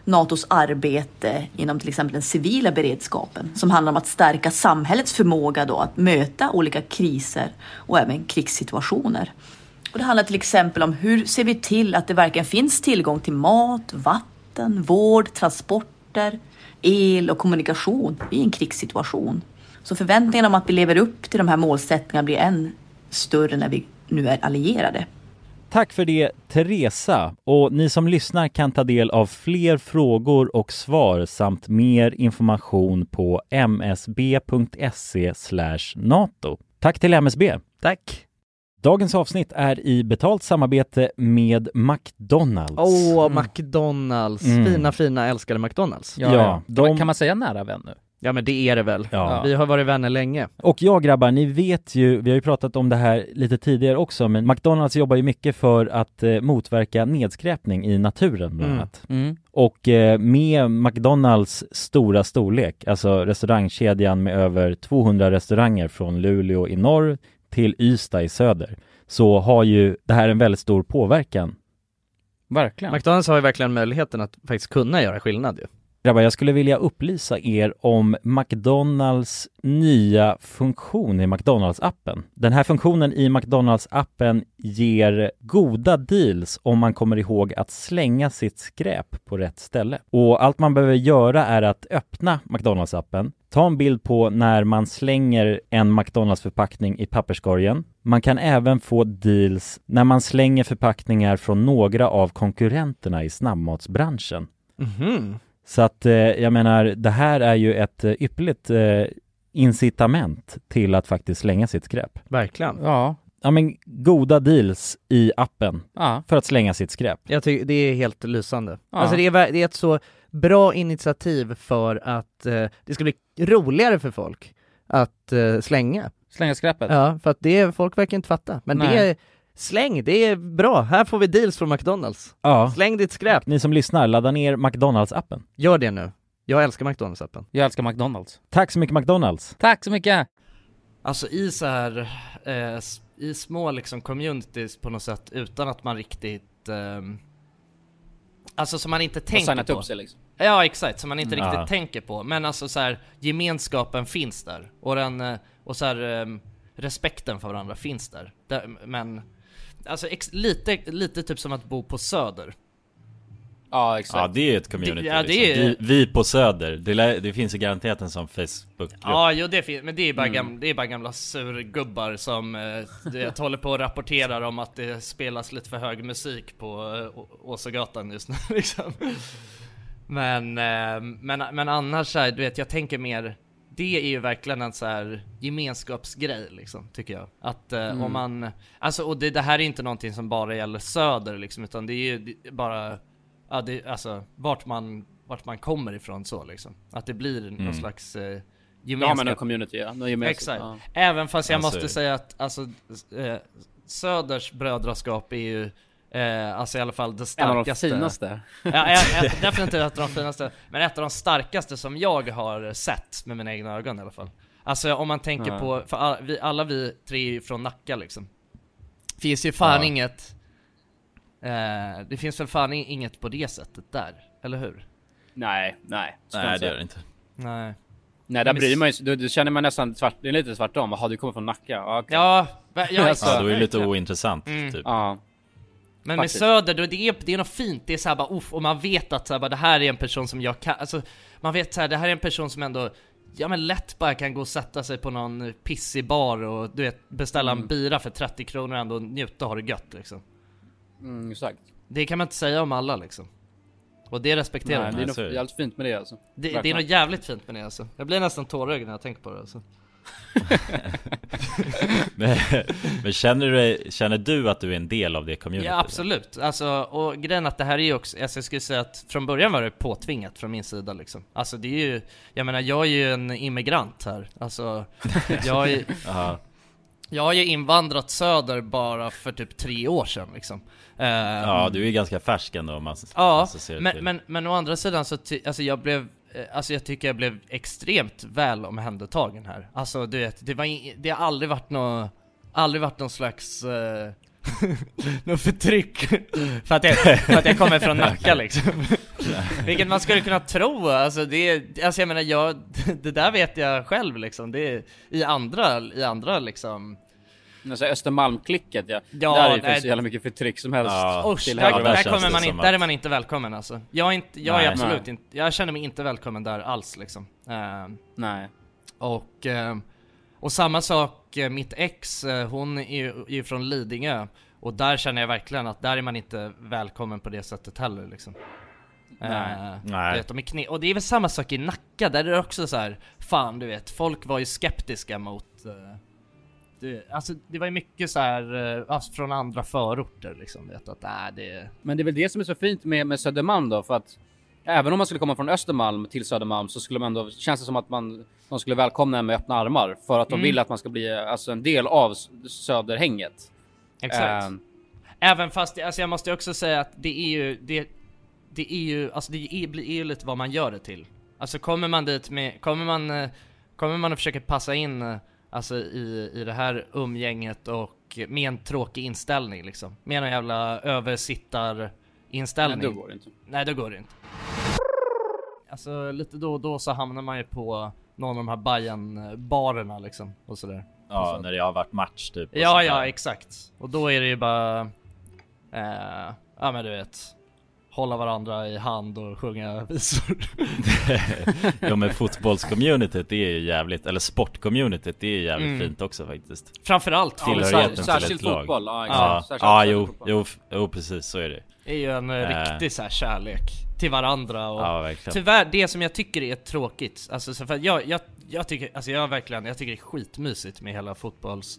S9: NATOs arbete inom till exempel den civila beredskapen som handlar om att stärka samhällets förmåga då att möta olika kriser och även krigssituationer. Och det handlar till exempel om hur ser vi till att det verkligen finns tillgång till mat, vatten, vård, transporter, el och kommunikation i en krigssituation. Så förväntningarna om att vi lever upp till de här målsättningarna blir än större när vi nu är allierade.
S2: Tack för det, Teresa. Och ni som lyssnar kan ta del av fler frågor och svar samt mer information på msb.se slash NATO. Tack till M S B.
S3: Tack.
S2: Dagens avsnitt är i betalt samarbete med McDonalds.
S3: Åh, oh, McDonalds. Mm. Fina, fina, älskade McDonalds.
S10: Ja,
S2: ja
S10: de... Kan man säga nära vän nu?
S3: Ja, men det är det väl.
S2: Ja.
S3: Vi har varit vänner länge.
S2: Och ja, grabbar, ni vet ju, vi har ju pratat om det här lite tidigare också, men McDonalds jobbar ju mycket för att eh, motverka nedskräpning i naturen bland annat.
S10: Mm. Mm.
S2: Och eh, med McDonalds stora storlek, alltså restaurangkedjan med över tvåhundra restauranger från Luleå i norr till Ystad i söder, så har ju det här en väldigt stor påverkan.
S10: Verkligen.
S3: McDonalds har ju verkligen möjligheten att faktiskt kunna göra skillnad ju.
S2: Grabbar, jag skulle vilja upplysa er om McDonalds nya funktion i McDonalds-appen. Den här funktionen i McDonalds-appen ger goda deals om man kommer ihåg att slänga sitt skräp på rätt ställe. Och allt man behöver göra är att öppna McDonalds-appen, ta en bild på när man slänger en McDonalds-förpackning i papperskorgen. Man kan även få deals när man slänger förpackningar från några av konkurrenterna i snabbmatsbranschen.
S3: Mhm.
S2: Så att eh, jag menar, det här är ju ett eh, ypperligt eh, incitament till att faktiskt slänga sitt skräp.
S3: Verkligen.
S10: Ja.
S2: Ja, men goda deals i appen
S10: Ja.
S2: för att slänga sitt skräp.
S3: Jag tycker det är helt lysande.
S10: Ja.
S3: Alltså det är, det är ett så bra initiativ för att eh, det ska bli roligare för folk att eh, slänga.
S10: Slänga skräpet.
S3: Ja, för att det är, folk verkar inte fatta. Men
S10: Nej.
S3: det är släng, det är bra. Här får vi deals från McDonalds.
S2: Ja.
S3: Släng ditt skräp.
S2: Ni som lyssnar, ladda ner McDonalds-appen.
S3: Gör det nu. Jag älskar McDonalds-appen.
S10: Jag älskar McDonalds.
S2: Tack så mycket McDonalds.
S10: Tack så mycket.
S3: Alltså i så här eh, i små liksom communities på något sätt utan att man riktigt eh, alltså som man inte tänker
S1: signat
S3: på.
S1: upp sig liksom.
S3: Ja, exakt, som man inte
S2: Mm.
S3: riktigt
S2: Ja.
S3: tänker på. Men alltså så här, gemenskapen finns där. Och den eh, och så här eh, respekten för varandra finns där. där men alltså ex- lite lite typ som att bo på Söder.
S1: Ja, exakt.
S2: Ja, det är ett community.
S3: Det- ja, det
S2: liksom.
S3: är-
S2: vi, vi på Söder. Det, lär, det finns ju garanterat en sån Facebook-grupp.
S3: Ja, jo, det finns, men det är bara,
S1: Mm.
S3: gam, det är bara gamla surgubbar som eh, det, håller på och rapporterar om att det spelas lite för hög musik på eh, Å- Åsagatan just nu liksom. Men, eh, men, men annars så här, du vet, jag tänker mer, det är ju verkligen en så här gemenskapsgrej liksom, tycker jag. Att eh,
S1: Mm.
S3: om man, alltså, och det, det här är inte någonting som bara gäller Söder liksom, utan det är ju det, är bara, ja, det, alltså, vart man, vart man kommer ifrån så liksom. Att det blir någon
S2: Mm.
S3: slags eh,
S1: Ja,
S3: gemenskap.
S1: men en community, ja. Någon gemenskap.
S3: Exakt.
S1: Ja.
S3: Även fast jag
S2: Alltså-
S3: måste säga att alltså, eh, Söders brödraskap är ju eh, alltså i alla fall det
S1: En av de
S3: starkaste.
S1: finaste.
S3: Ja, ett, ett, definitivt ett av de finaste. Men ett av de starkaste som jag har sett med mina egna ögon i alla fall. Alltså om man tänker
S1: Ja.
S3: på, för alla vi, alla vi tre är ju från Nacka liksom. Finns ju fan
S2: Ja.
S3: inget eh, det finns väl fan inget på det sättet där, eller hur?
S1: Nej, nej. Ska man
S2: Nej, det
S1: säga.
S2: gör det inte.
S3: Nej.
S1: Nej, där
S3: Men-
S1: bryr man ju, då, då känner man nästan tvart, det är lite tvärtom. Jaha, du kommer från Nacka. Ja, okej.
S3: Ja, va- ja,
S1: Alltså,
S2: Ja, då är det lite
S3: verkligen.
S2: ointressant,
S3: Mm.
S2: typ.
S1: Ja.
S3: Men
S1: Faktiskt.
S3: med Söder, då det är, det är något fint. Det är så här bara, uff, och man vet att så här, bara, det här är en person som jag kan, alltså, man vet så här, det här är en person som ändå, ja men lätt bara kan gå och sätta sig på någon pissig bar och du vet, beställa
S1: Mm.
S3: en bira för trettio kronor och ändå njuta och ha det gött liksom.
S1: Mm, exakt.
S3: Det kan man inte säga om alla liksom. Och det respekterar
S1: Nej,
S3: jag.
S1: det är
S2: Nej, så är
S1: något
S2: det.
S1: jävligt fint med det alltså.
S3: Det, det är
S1: Verkligen.
S3: något jävligt fint med det alltså. Jag blir nästan tårögd när jag tänker på det alltså.
S2: men, men känner, du, känner du att du är en del av det community?
S3: Ja, absolut. Alltså, och grejen att det här är ju också, alltså jag skulle säga att från början var det påtvingat från min sida liksom. Alltså det är ju, jag menar jag är ju en immigrant här. Alltså, jag är,
S2: Aha.
S3: jag har ju invandrat söder bara för typ tre år sedan liksom. Uh,
S2: Ja, du är ganska färsk ändå om man,
S3: Ja,
S2: man ser det
S3: men,
S2: till.
S3: men, men å andra sidan så ty- alltså jag blev eh, alltså jag tycker jag blev extremt väl omhändertagen här. Alltså du vet, det var in- det har aldrig varit nå aldrig varit någon slags eh, något förtryck för att, jag, för att jag kommer från Nacka liksom. Vilket man skulle kunna tro. Alltså, det, alltså jag menar, jag, det där vet jag själv liksom. Det är i andra, i andra liksom.
S1: Alltså Östermalm-klicket, ja.
S3: Ja,
S1: där är det
S3: nej,
S1: finns så jävla mycket förtryck som helst.
S3: Ja. Usch,
S1: till
S3: där,
S1: där,
S3: där, kommer man in, där är man inte välkommen alltså. Jag är, inte, jag är absolut
S1: nej.
S3: inte, jag känner mig inte välkommen där alls liksom. Uh,
S1: nej.
S3: Och, uh, och samma sak, mitt ex, hon är ju, är ju från Lidingö. Och där känner jag verkligen att där är man inte välkommen på det sättet heller liksom.
S1: Nej.
S3: Uh,
S2: Nej.
S3: Vet, de är knä- och det är väl samma sak i Nacka. Där är det också så här, fan du vet, folk var ju skeptiska mot uh, det, alltså det var ju mycket så här uh, alltså från andra förorter liksom, vet att äh, det...
S1: Men det är väl det som är så fint med, med Södermalm då, för att även om man skulle komma från Östermalm till Södermalm så skulle man ändå, känns det som att man, de skulle välkomna en med öppna armar för att de mm. vill att man ska bli alltså en del av Söderhänget.
S3: Exakt. Uh, Även fast, alltså jag måste också säga att det är ju det, det är ju, alltså det är, är ju lite vad man gör det till. Alltså kommer man dit med, kommer man, kommer man att försöka passa in alltså i, i det här umgänget och med en tråkig inställning liksom. Med en jävla översittarinställning.
S1: Nej, då går det inte.
S3: Nej, då går det inte. Alltså lite då och då så hamnar man ju på någon av de här Bayern-barerna liksom och sådär.
S2: Ja,
S3: så.
S2: När det har varit match typ.
S3: Ja, ja, exakt. Och då är det ju bara eh, ja men du vet, hålla varandra i hand och sjunga visor.
S2: Ja, men fotbollscommunityt det är ju jävligt, eller sportcommunityt det är ju jävligt mm. fint också faktiskt.
S3: Framförallt
S1: tillhörigheten till ett lag. Fotboll, ja,
S2: exakt. Ja, ja jo, jo, jo, precis så är det.
S3: Det är ju en äh. riktig så här kärlek till varandra och
S2: ja, verkligen.
S3: Tyvärr det som jag tycker är tråkigt, alltså så för jag jag jag tycker alltså jag verkligen jag tycker det är skitmysigt med hela fotbolls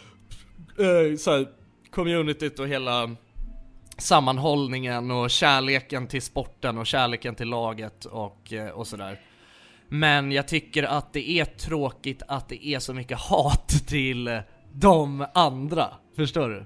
S3: äh, så här, communityt och hela sammanhållningen och kärleken till sporten och kärleken till laget och, och sådär. Men jag tycker att det är tråkigt att det är så mycket hat till de andra. Förstår du?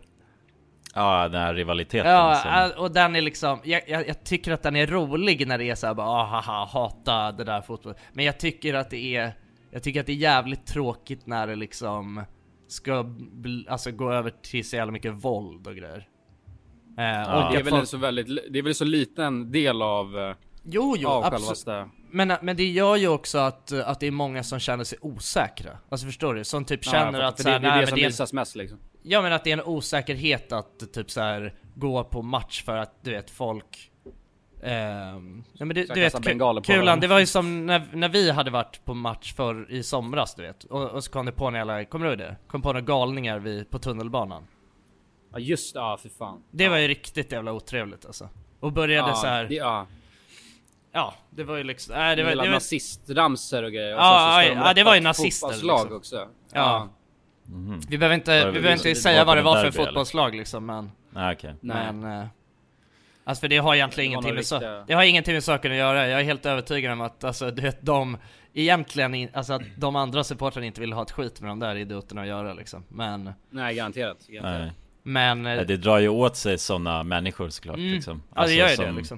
S2: Ja, den här rivaliteten.
S3: Ja, som... och den är liksom, jag, jag, jag tycker att den är rolig när det är så här bara, ah, haha, hata det där fotboll. Men jag tycker att det är, jag tycker att det är jävligt tråkigt när det liksom ska bli, alltså gå över till så jävla mycket våld och grejer.
S1: Eh, ja. och det är väl folk... så väldigt, det är väl så liten del av
S3: jo, jo,
S1: av
S3: absolut. Men, men det gör ju också att, att det är många som känner sig osäkra. Alltså förstår du? Som typ känner ja, att
S1: så här, det, det är det som
S3: det
S1: visas mest liksom.
S3: Ja, men att det är en osäkerhet att typ så här gå på match för att du vet folk ehm, ja, men det, du vet ku- kulan, det var ju som när, när vi hade varit på match för i somras, du vet. Och, och så kom det på när alla, kommer du det? Kom på några galningar vid, på tunnelbanan.
S1: Ja just, ja för fan.
S3: Det
S1: ja.
S3: var ju riktigt jävla otrevligt alltså. Och började
S1: ja,
S3: så här.
S1: Det, ja.
S3: Ja, det var ju liksom nej, det var, det var
S1: nazistramser och grejer. Och
S3: ja,
S1: så, så
S3: ja, det var ju nazister liksom.
S1: Också.
S3: Ja.
S1: ja.
S3: Mm. Vi behöver inte vi behöver inte säga vad det var för fotbollslag liksom, men
S2: nej, okej.
S3: Okay. Men eh, alltså för det har egentligen det ingenting med så det har ingenting med saken att göra. Jag är helt övertygad om att alltså du vet de egentligen in, alltså att de andra supportrarna inte vill ha ett skit med de där idioterna att göra liksom. Men
S1: nej, garanterat. garanterat.
S2: Nej.
S3: Men
S2: nej, det drar ju åt sig såna människor såklart mm. liksom.
S3: Alltså, ja, det gör ju som... det liksom.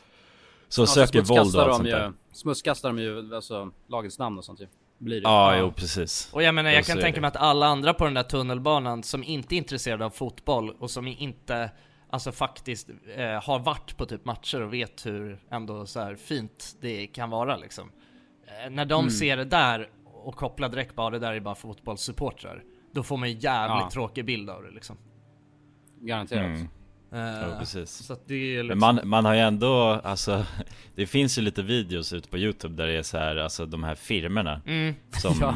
S2: Så ja, söker så våld och sånt där.
S1: Smutskastar de ju alltså lagets namn och sånt ju. Blir det.
S2: Ja, jo precis.
S3: Och jag menar, jag kan tänka mig att alla andra på den där tunnelbanan som inte är intresserade av fotboll och som inte alltså faktiskt eh, har varit på typ matcher och vet hur ändå så här fint det kan vara liksom. Eh, när de mm. ser det där och kopplar direkt bara det där är bara fotbollssupportrar, då får man en jävligt ja. tråkig bild av det liksom.
S1: Garanterat.
S2: Mm.
S3: Uh,
S2: ja, precis.
S3: Så att det är liksom...
S2: Men man, man har ju ändå alltså, det finns ju lite videos ute på YouTube där det är så här, alltså de här firmerna
S3: mm.
S2: som
S3: ja.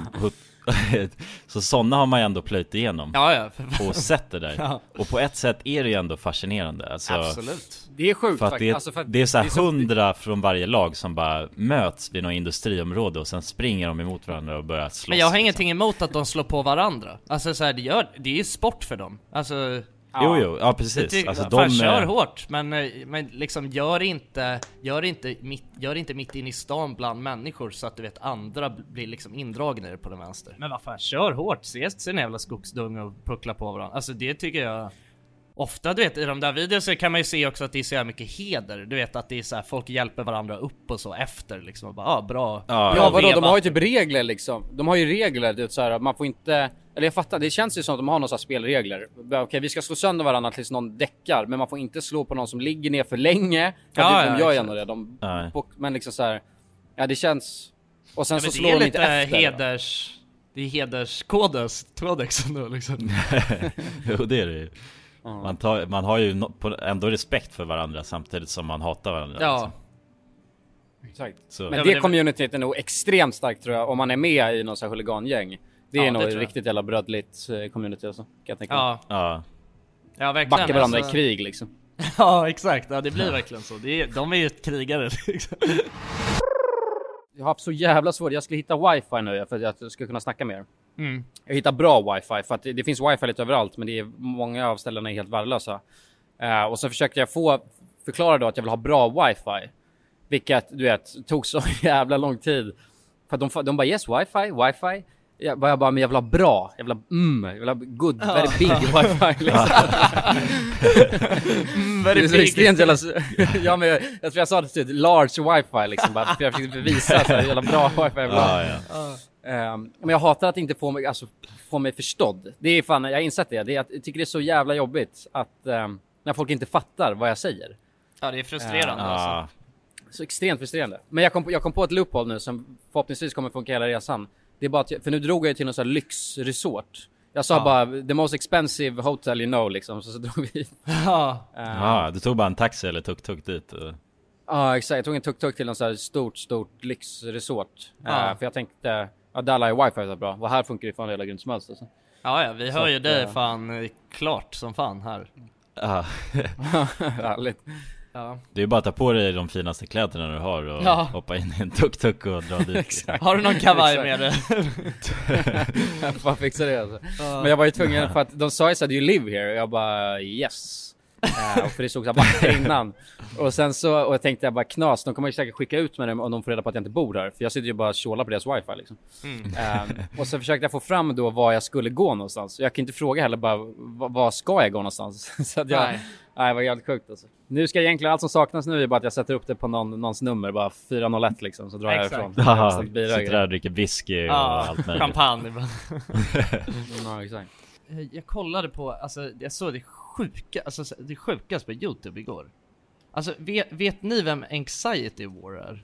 S2: så sådana har man ju ändå plöjt igenom
S3: ja, ja.
S2: och sett det där ja. Och på ett sätt är det ju ändå fascinerande alltså,
S3: absolut.
S1: Det är sjukt
S2: för att det,
S1: alltså för att
S2: det är så här
S1: det är så...
S2: hundra från varje lag som bara möts vid något industriområde och sen springer de emot varandra och börjar slåss.
S3: Men jag har
S2: liksom.
S3: ingenting emot att de slår på varandra. Alltså så här, det, gör, det är ju sport för dem. Alltså
S2: ja. Jo, jo, ja precis.
S3: Det,
S2: alltså,
S3: de kör
S2: är...
S3: hårt, men, men liksom gör inte, gör, inte mitt, gör inte mitt in i stan bland människor så att du vet andra blir liksom indragna på den vänster. Men vad fan, kör hårt, ses sin jävla skogsdung och puckla på varandra. Alltså det tycker jag ofta, du vet, i de där videorna så kan man ju se också att det är så mycket heder. Du vet att det är så här, folk hjälper varandra upp och så efter liksom och bara, ah, bra.
S1: Ja,
S3: bra
S1: vadå, de har ju typ regler liksom. De har ju regler, det är så här, man får inte Eller jag fattar, det känns ju som att de har några spelregler. Okej, okay, vi ska slå sönder varandra tills någon däckar, men man får inte slå på någon som ligger ner för länge. För
S3: ja,
S1: att de
S3: ja,
S1: gör ju ändå det. De,
S2: ja.
S1: Men liksom så här, ja det känns... Och sen
S3: ja,
S1: så
S3: så
S1: slår de inte
S3: efter.
S1: efter.
S3: Heders... Det är hederskodes, kodexen då liksom.
S2: Jo, det är det ju. Mm. Man, tar, man har ju no, ändå respekt för varandra samtidigt som man hatar varandra.
S3: Ja.
S2: Liksom.
S1: Exakt.
S2: Så.
S1: Men
S3: ja,
S1: det
S3: men
S1: communityt är nog extremt starkt tror jag, om man är med i någon sån här huligangäng. Det är
S3: ja,
S1: nog
S3: det
S1: ett riktigt jävla brödligt community alltså, kan jag tänka.
S3: Ja.
S2: Ja.
S3: Ja, verkligen.
S1: Backa varandra
S3: alltså...
S1: i krig liksom.
S3: Ja, exakt. Ja, det blir verkligen så. Det är, de är ju ett krigare liksom.
S1: Jag har så jävla svårt. Jag skulle hitta wifi nu för att jag ska kunna snacka mer.
S3: Mm.
S1: Jag hittar bra wifi för att det, det finns wifi lite överallt, men det är många av ställena är helt värdelösa. Uh, och så försökte jag få förklara då att jag vill ha bra wifi, vilket du vet tog så jävla lång tid. För att de, de bara yes wifi, wifi. Jag bara, jag bara men jag vill ha bra, jag vill ha mm, jag vill ha good, very big wifi liksom. mm, very big. Extremt jävla, ja men jag, jag tror jag sa det till large wifi liksom bara för jag försökte bevisa så jävla bra wifi jag vill ha.
S2: Ja, ja.
S1: Um, men jag hatar att inte få mig, alltså, få mig förstådd. Det är fan, jag har insett det. det är, jag tycker det är så jävla jobbigt att um, när folk inte fattar vad jag säger.
S3: Ja, det är frustrerande
S2: uh,
S3: alltså.
S1: Så extremt frustrerande. Men jag kom, på, jag kom på ett loophole nu som förhoppningsvis kommer funka hela resan. Det är bara att jag, för nu drog jag till någon sån här lyxresort. Jag sa ja. bara the most expensive hotel you know liksom, så, så drog vi.
S3: Ja.
S1: Uh,
S2: ja, du tog bara en taxi eller tuk-tuk dit. Och...
S1: Ja, exakt. Jag tog en tuk-tuk till någon sån här stort, stort lyxresort.
S3: Ja.
S1: Uh, för jag tänkte, ja, där är wifi så bra. Och här funkar det fan hela grund som helst alltså.
S3: Ja, ja, vi hör
S1: så
S3: ju
S1: att,
S3: dig
S1: uh...
S3: fan klart som fan här.
S2: Ja.
S1: Härligt.
S3: Ja.
S2: Det är bara att ta på dig de finaste kläderna du har och
S3: ja.
S2: hoppa in i en tuk-tuk och dra dit.
S1: Exakt.
S3: Har du någon kavaj med dig?
S1: Jag får fixa det alltså. Ja. Men jag var ju tvungen för att de sa ju så här, do you live here? Och jag bara, yes. Uh, och för det såg så här innan. Och sen så, och jag tänkte jag bara knas, de kommer ju säkert skicka ut med dem om de får reda på att jag inte bor här. För jag sitter ju bara och tjålar på deras wifi liksom. Mm. Uh, och så försökte jag få fram då var jag skulle gå någonstans. Jag kan inte fråga heller bara, var ska jag gå någonstans? Så att jag, nej. nej, det var jävligt sjukt alltså. Nu ska egentligen, allt som saknas nu är bara att jag sätter upp det på någon, någons nummer, bara fyra noll ett liksom, så drar jag ifrån.
S2: Ja, sitter där och dricker whisky och
S3: ja,
S2: allt möjligt.
S3: Champagne.
S1: Ja, exakt.
S3: Jag kollade på, alltså jag såg det sjuka, alltså det sjukaste på YouTube igår. Alltså vet, vet ni vem Anxiety War är?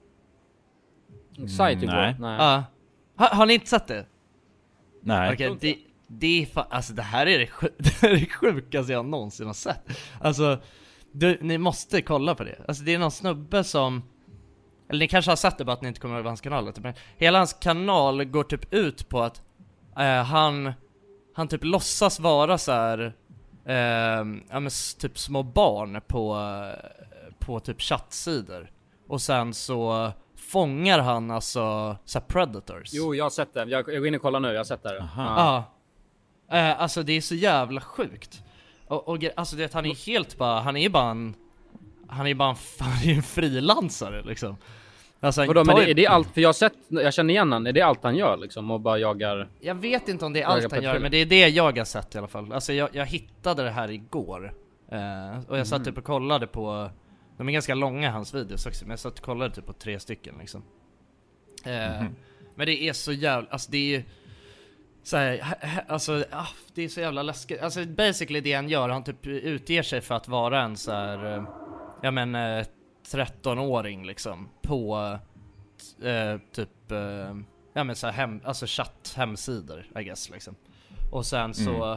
S1: Anxiety
S2: mm,
S1: War?
S2: Nej.
S1: Nej.
S3: Ja. Har, har ni inte sett det?
S2: Nej.
S3: Okej, okay, det, det är fan, alltså det här är det, sjuk, det, är det sjukaste jag någonsin har sett. Alltså, du, ni måste kolla på det. Alltså det är någon snubbe som, eller ni kanske har sett det bara att ni inte kommer ihåg vad hans kanal heter, men hela hans kanal går typ ut på att uh, han han typ låtsas vara så här uh, ja, men, typ små barn på uh, på typ chattsidor. Och sen så fångar han alltså så här predators.
S1: Jo, jag har sett det. Jag, jag går in och kollar nu, jag har sett det.
S3: Ja. Uh, alltså det är så jävla sjukt. Och, och alltså det, han är helt bara, han är bara en han är bara en, han är en frilansare liksom. Alltså,
S1: vadå, men det, är det allt, för jag har sett, jag känner igen han, är det allt han gör liksom, och bara jagar?
S3: Jag vet inte om det är allt han gör, men det är det jag har sett i alla fall. Alltså jag, jag hittade det här igår uh, och jag satt mm. typ och kollade på, de är ganska långa hans videos också, men jag satt och kollade typ på tre stycken liksom. uh, mm. Men det är så jävla, alltså det är ju så här, alltså ah, det är så jävla läskigt. Alltså basically det han gör, han typ utger sig för att vara en så här, ja men eh, tretton-åring liksom på eh, typ eh, ja men så här hem, alltså chatt hemsidor I guess liksom. Och sen så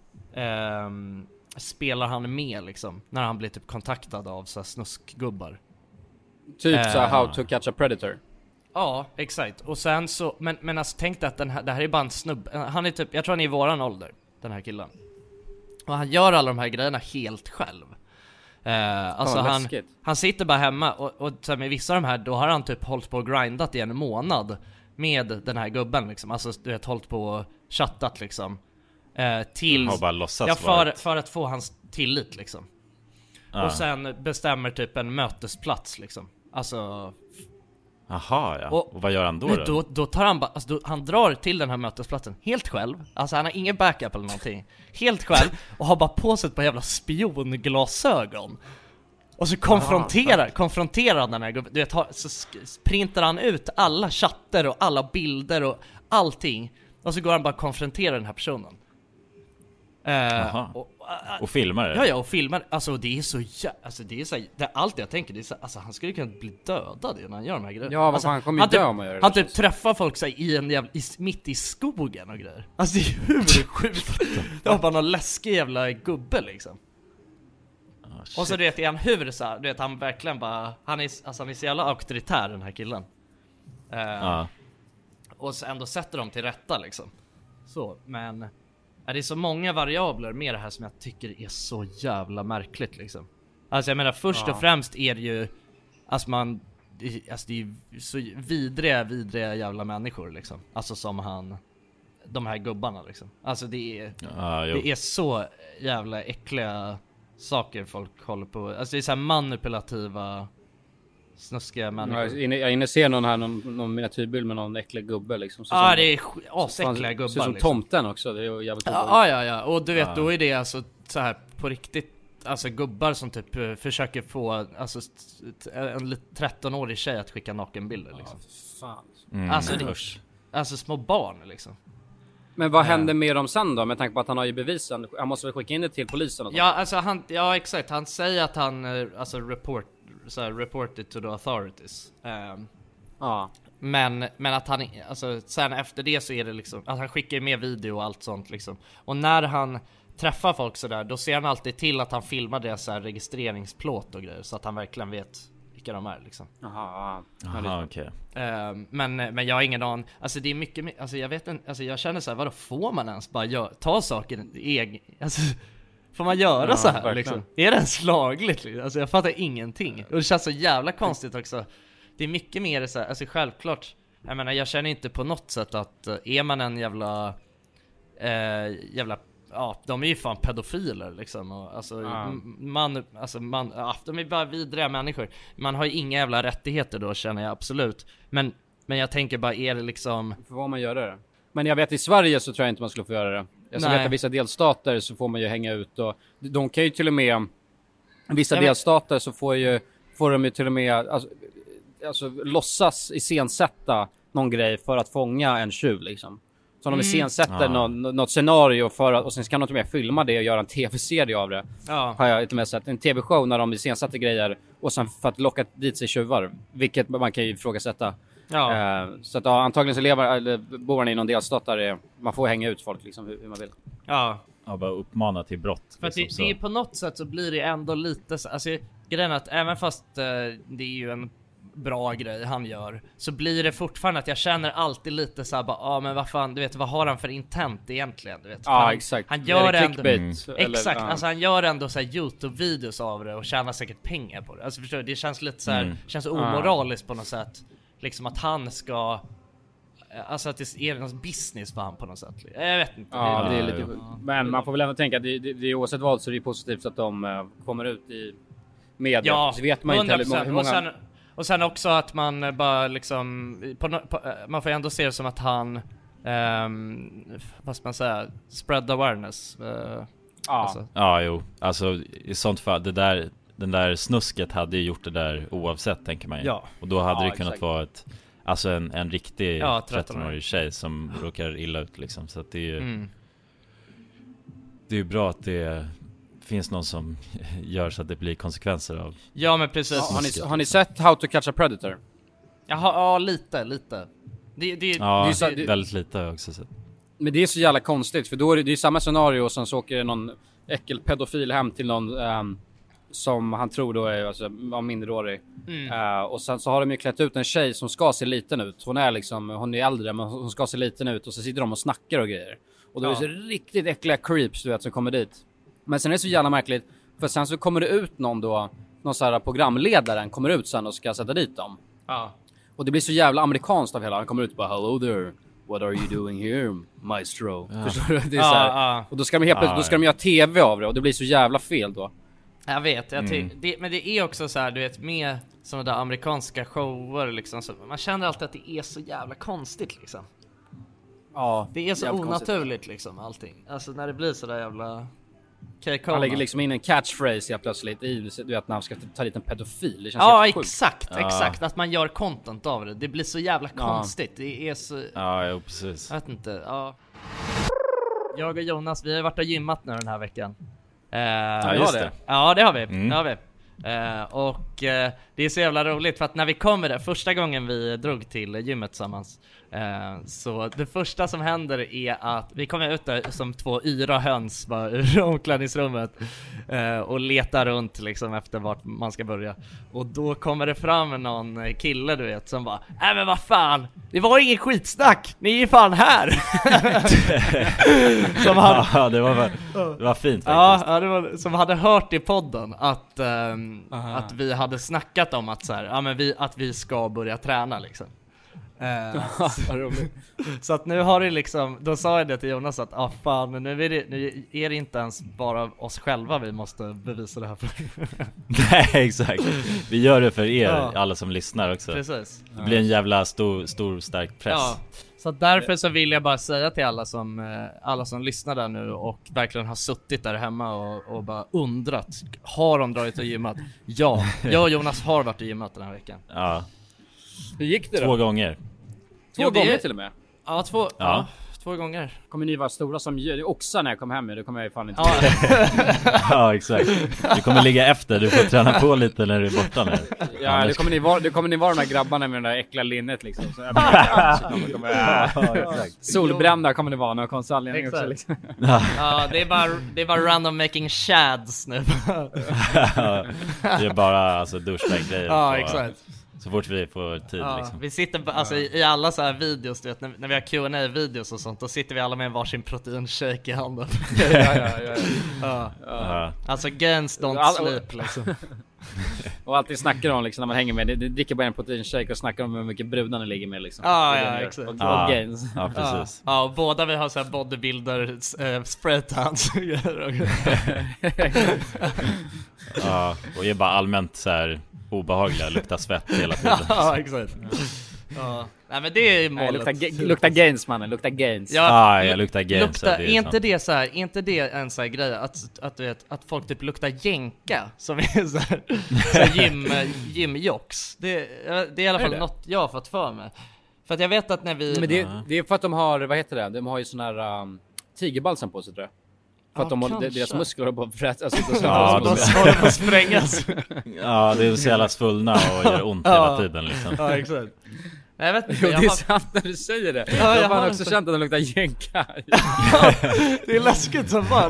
S3: mm. eh, spelar han med liksom när han blir typ kontaktad av så här snuskgubbar.
S1: Typ eh, så här, how to catch a predator.
S3: Ja, exakt. Och sen så, men, men alltså tänk dig att den här, det här är bara en snubb. Han är typ, jag tror han är i våran ålder, den här killen. Och han gör alla de här grejerna helt själv. Eh, alltså
S1: oh,
S3: han, han sitter bara hemma och, och så med vissa av de här, då har han typ hållit på och grindat i en månad med den här gubben liksom. Alltså du vet, hållit på och chattat liksom. Eh, till,
S2: har bara låtsas
S3: ja, för, för att få hans tillit liksom.
S2: Ah.
S3: Och sen bestämmer typ en mötesplats liksom. Alltså...
S2: Aha, ja.
S3: Och,
S2: och vad gör han då?
S3: då? Då, då tar han bara, alltså, då, han drar till den här mötesplatsen helt själv. Alltså han har ingen backup eller någonting. Helt själv och har bara på sig ett par jävla spionglasögon. Och så konfronterar, ah, konfronterar han den här gubben. Du vet, så printar han ut alla chatter och alla bilder och allting Och så går han bara och konfronterar den här personen. Uh, och,
S2: och, och filmar det?
S3: Ja, ja, och filmar. Alltså det är så jä... alltså det är så det är allt jag tänker, det är så... alltså han skulle kunna bli dödad när han gör de här grejerna.
S1: Ja, vad
S3: alltså,
S1: fan, han kommer ju dö om man gör det.
S3: Han typ träffar folk så här, i en jävla, i, mitt i skogen och grejer. Alltså det är hur sjukt. Det var bara någon läskig jävla gubbe liksom. Oh, och så du vet, är han hur så här, du vet han verkligen bara han är alltså han är så jävla auktoritär den här killen. Uh,
S2: ja.
S3: Och så ändå sätter dem till rätta liksom. Så, men är det så många variabler med det här som jag tycker är så jävla märkligt liksom. Alltså jag menar först ja. och främst är det ju alltså man alltså det är ju så vidriga vidriga jävla människor liksom. Alltså som han de här gubbarna liksom. Alltså det är
S2: ja,
S3: det är så jävla äckliga saker folk håller på. Alltså det är så här manipulativa snuskiga människor.
S1: Ja, jag, jag inne ser någon här någon, någon miniatyrbild med någon äcklig gubbe liksom.
S3: Ja, ah, det är asäckliga gubbar.
S1: Ser som
S3: liksom.
S1: Tomten också. Det är ju jävligt.
S3: Ja, ja, ja. Och du vet
S2: ja.
S3: då är det alltså så här på riktigt alltså gubbar som typ uh, försöker få alltså en tretton-årig tjej att skicka nakenbilder liksom.
S1: Ja, fan.
S3: Mm, alltså det, alltså små barn liksom.
S1: Men vad händer med dem sen då? Med tanke på att han har ju bevisen. Han måste väl skicka in det till polisen och
S3: ja, alltså han ja exakt. Han säger att han alltså report så här, reported to the authorities. Um,
S1: ja.
S3: Men men att han alltså sen efter det så är det liksom att han skickar med video och allt sånt liksom. Och när han träffar folk så där, då ser han alltid till att han filmar deras så här registreringsplåt och grejer så att han verkligen vet vilka de är liksom.
S1: Jaha.
S2: Jaha, okej.
S3: Okay. Uh, men men jag har ingen aning. Alltså det är mycket alltså jag vet inte alltså jag känner så här, vadå får man ens bara gör, ta saker egen alltså får man göra ja, så här verkligen. Liksom? Är det ens lagligt? Liksom? Alltså jag fattar ingenting. Och det känns så jävla konstigt också. Det är mycket mer så här, alltså självklart. Jag menar, jag känner inte på något sätt att är man en jävla eh, jävla ja, de är ju fan pedofiler liksom och alltså ja. man alltså man ja, de är bara vidriga människor. Man har ju inga jävla rättigheter då känner jag absolut. Men men jag tänker bara är det liksom
S1: för vad man gör det. Men jag vet i Sverige så tror jag inte man skulle få göra det. Jag så vet att vissa delstater så får man ju hänga ut och de kan ju till och med vissa jag delstater vet. Så får ju får de ju till och med alltså, alltså låtsas iscensätta någon grej för att fånga en tjuv liksom. Så de iscensätter mm. någon, något scenario för att, och sen kan de till och med filma det och göra en tv-serie av det.
S3: Ja.
S1: Har jag till och med sett en tv-show när de iscensätter grejer och sen för att locka dit sig tjuvar, vilket man kan ju ifrågasätta.
S3: Ja.
S1: Uh, så att ja, antagligen så lever eller bor han i någon delstat där det, man får hänga ut folk liksom hur, hur man vill.
S3: Ja.
S2: Ja, bara uppmana till brott.
S3: För liksom, det, det är på något sätt så blir det ändå lite så, alltså grejen att även fast uh, det är ju en bra grej han gör så blir det fortfarande att jag känner alltid lite så här bara, ja ah, men vad fan, du vet vad har han för intent egentligen, du vet.
S1: Ja,
S3: han,
S1: exakt.
S3: Han gör ändå
S1: mm.
S3: exakt,
S1: eller,
S3: alltså han gör ändå så här YouTube-videos av det och tjänar säkert pengar på det. Alltså förstår du, det känns lite så här, mm. känns omoraliskt på något sätt. Liksom att han ska alltså att det är någon business för han på något sätt. Jag vet inte.
S1: Ja, det är lite, men man får väl ändå tänka att det, det, det är oavsett vad så det är positivt att de uh, kommer ut i media.
S3: Ja,
S1: så vet man inte hur många...
S3: och, sen, och sen också att man bara liksom på, på, man får ändå se det som att han um, vad ska man säga, spread awareness. Uh,
S2: ja.
S3: Alltså.
S2: Ja, jo. Alltså i sånt fall, det där den där snusket hade ju gjort det där oavsett, tänker man ju.
S3: Ja.
S2: Och då hade
S1: ja,
S2: det kunnat
S1: exakt.
S2: vara ett, alltså en, en riktig
S3: ja,
S2: tretton-årig tjej som råkar illa ut liksom. Så att det är ju
S3: mm.
S2: det är ju bra att det finns någon som gör så att det blir konsekvenser av.
S3: Ja, men precis.
S1: Ja, har, ni, har ni sett How to Catch a Predator?
S3: Jaha, ja, lite, lite. Det, det,
S2: ja,
S3: det är
S1: så, det,
S2: väldigt lite har jag också sett.
S1: Men det är så jävla konstigt, för då är det, det är samma scenario och sen så åker det någon äckel pedofil hem till någon um, som han tror då är alltså, minderårig. Mm. Uh, och sen så har de ju klätt ut en tjej som ska se liten ut. Hon är liksom, hon är äldre men hon ska se liten ut och så sitter de och snackar och grejer. Och då ja. är det så riktigt äckliga creeps du vet som kommer dit. Men sen är det så jävla märkligt, för sen så kommer det ut någon då, någon så här programledaren kommer ut sen och ska sätta dit dem.
S3: Ja.
S1: Och det blir så jävla amerikanskt av hela. Han kommer ut och bara, hello there, what are you doing here, maestro? Ja. Förstår du? Det är
S3: ja,
S1: så här.
S3: Ja.
S1: Och då ska de helt plötsligt, då ska de göra tv av det och det blir så jävla fel då.
S3: Jag vet, jag ty-
S2: mm.
S3: det, men det är också så här, du vet, med sådana där amerikanska shower liksom, så man känner alltid att det är så jävla konstigt liksom.
S1: Ja,
S3: det är så
S1: onaturligt
S3: konstigt. Liksom allting. Alltså när det blir så där jävla
S1: Han lägger liksom in en catchphrase ja, plötsligt i, du vet, när han ska ta dit en pedofil. Det känns
S3: ja,
S1: helt
S3: exakt,
S2: ja.
S3: exakt. Att man gör content av det. Det blir så jävla konstigt. Ja. Det är så...
S2: Ja, jo, precis.
S3: Jag vet inte, ja. Jag och Jonas, vi har varit och gymmat nu den här veckan. Uh,
S1: ja, just det.
S3: Ja, det har vi.
S2: Mm.
S3: Det har vi. Uh, och uh, det är så jävla roligt för att när vi kommer där, första gången vi drog till gymmet tillsammans, uh, så det första som händer är att vi kommer ut där som två yra höns bara ur omklädningsrummet uh, och letar runt liksom efter vart man ska börja. Och då kommer det fram någon kille, du vet, som bara nej men vad fan, det var ingen skitsnack, ni är fan här. Som hade...
S2: Ja, det var, det var fint faktiskt.
S3: Ja, ja, det var som hade hört i podden att um, att vi hade snackat om att så här, ja men vi att vi ska börja träna liksom. Uh, så, så att nu har det liksom, då sa jag det till Jonas att ah fan, nu är det, nu är det inte ens bara oss själva vi måste bevisa det här för.
S2: Nej, exakt. Vi gör det för er,
S3: ja.
S2: alla som lyssnar också.
S3: Precis.
S2: Det blir en jävla stor, stor stark press.
S3: Ja. Så därför så vill jag bara säga till alla som alla som lyssnar där nu och verkligen har suttit där hemma och, och bara undrat, har de dragit och gymmat? Ja, jag och Jonas har varit och gymmat den här veckan.
S2: Ja.
S1: Hur gick det då?
S2: Två gånger.
S1: Två jo, gånger är... till och med.
S3: Ja, två, ja. ja, två gånger.
S1: Kommer ni vara stora som djur? Också när jag kommer hem, det kommer jag ju fan inte.
S3: Ja.
S2: Ja, exakt. Du kommer ligga efter, du får träna på lite när du är borta nu.
S1: Ja, det kommer ni vara, det kommer ni vara de där grabbarna med den där äckla linnet liksom. Så jag bara, så kommer, kommer, ja, exakt. Solbrända kommer ni vara när konstallning också liksom.
S3: Ja, det är bara det är bara random making shads nu.
S2: Ja, det är bara alltså douchebag-grejer.
S3: Ja,
S2: på,
S3: exakt.
S2: Så fort vi får tid
S3: ja,
S2: liksom.
S3: Vi sitter alltså i, i alla så här videos, du vet, när, när vi har Q and A-videos och sånt, då sitter vi alla med en varsin proteinshake i handen.
S1: Ja, ja, ja, ja.
S3: Ja.
S2: Ja.
S3: Alltså gains don't All, sleep liksom.
S1: Och alltid snackar om liksom när man hänger med, det, det dricker bara en proteinshake och snackar om hur mycket brudar ni ligger med liksom.
S3: Ah, ja, exakt.
S1: Och, och
S2: ja,
S1: gains.
S2: Ja, precis.
S3: Ja, ja, och båda vi har så här bodybuilder äh, spraytans.
S2: Ja, och är bara allmänt så här obehagliga, luktar svett hela tiden.
S3: Ja, exakt. Ja. Nej, men det är målet.
S1: Nej, lukta, lukta gains, mannen, lukta gains.
S2: Ja, ah, jag luktar gains.
S3: Lukta, är inte det så här, är inte det en så här grej att att du vet att folk typ luktar jänka som är så här, så här gym gymjocks. Det det är i alla fall något jag har fått för mig. För att jag vet att när vi
S1: Men det, det är för att de har, vad heter det? De har ju sån här um, tigerbalsam på sig tror jag. För
S3: ja,
S1: att de har, deras muskler har på frätt, alltså så
S2: ja,
S3: de håller på att sprängas.
S2: Ja, det är så jävla svullna och gör ont
S3: ja.
S2: hela tiden liksom.
S3: Ja, exakt. Nej, jag vet inte.
S1: Jo,
S3: jag
S1: det är
S3: har...
S1: sant när du säger det.
S3: Ja,
S1: jag
S3: jag
S1: har
S3: har
S1: också
S3: inte...
S1: känt att de luktar jänka.
S3: Ja, det är läskigt som fan.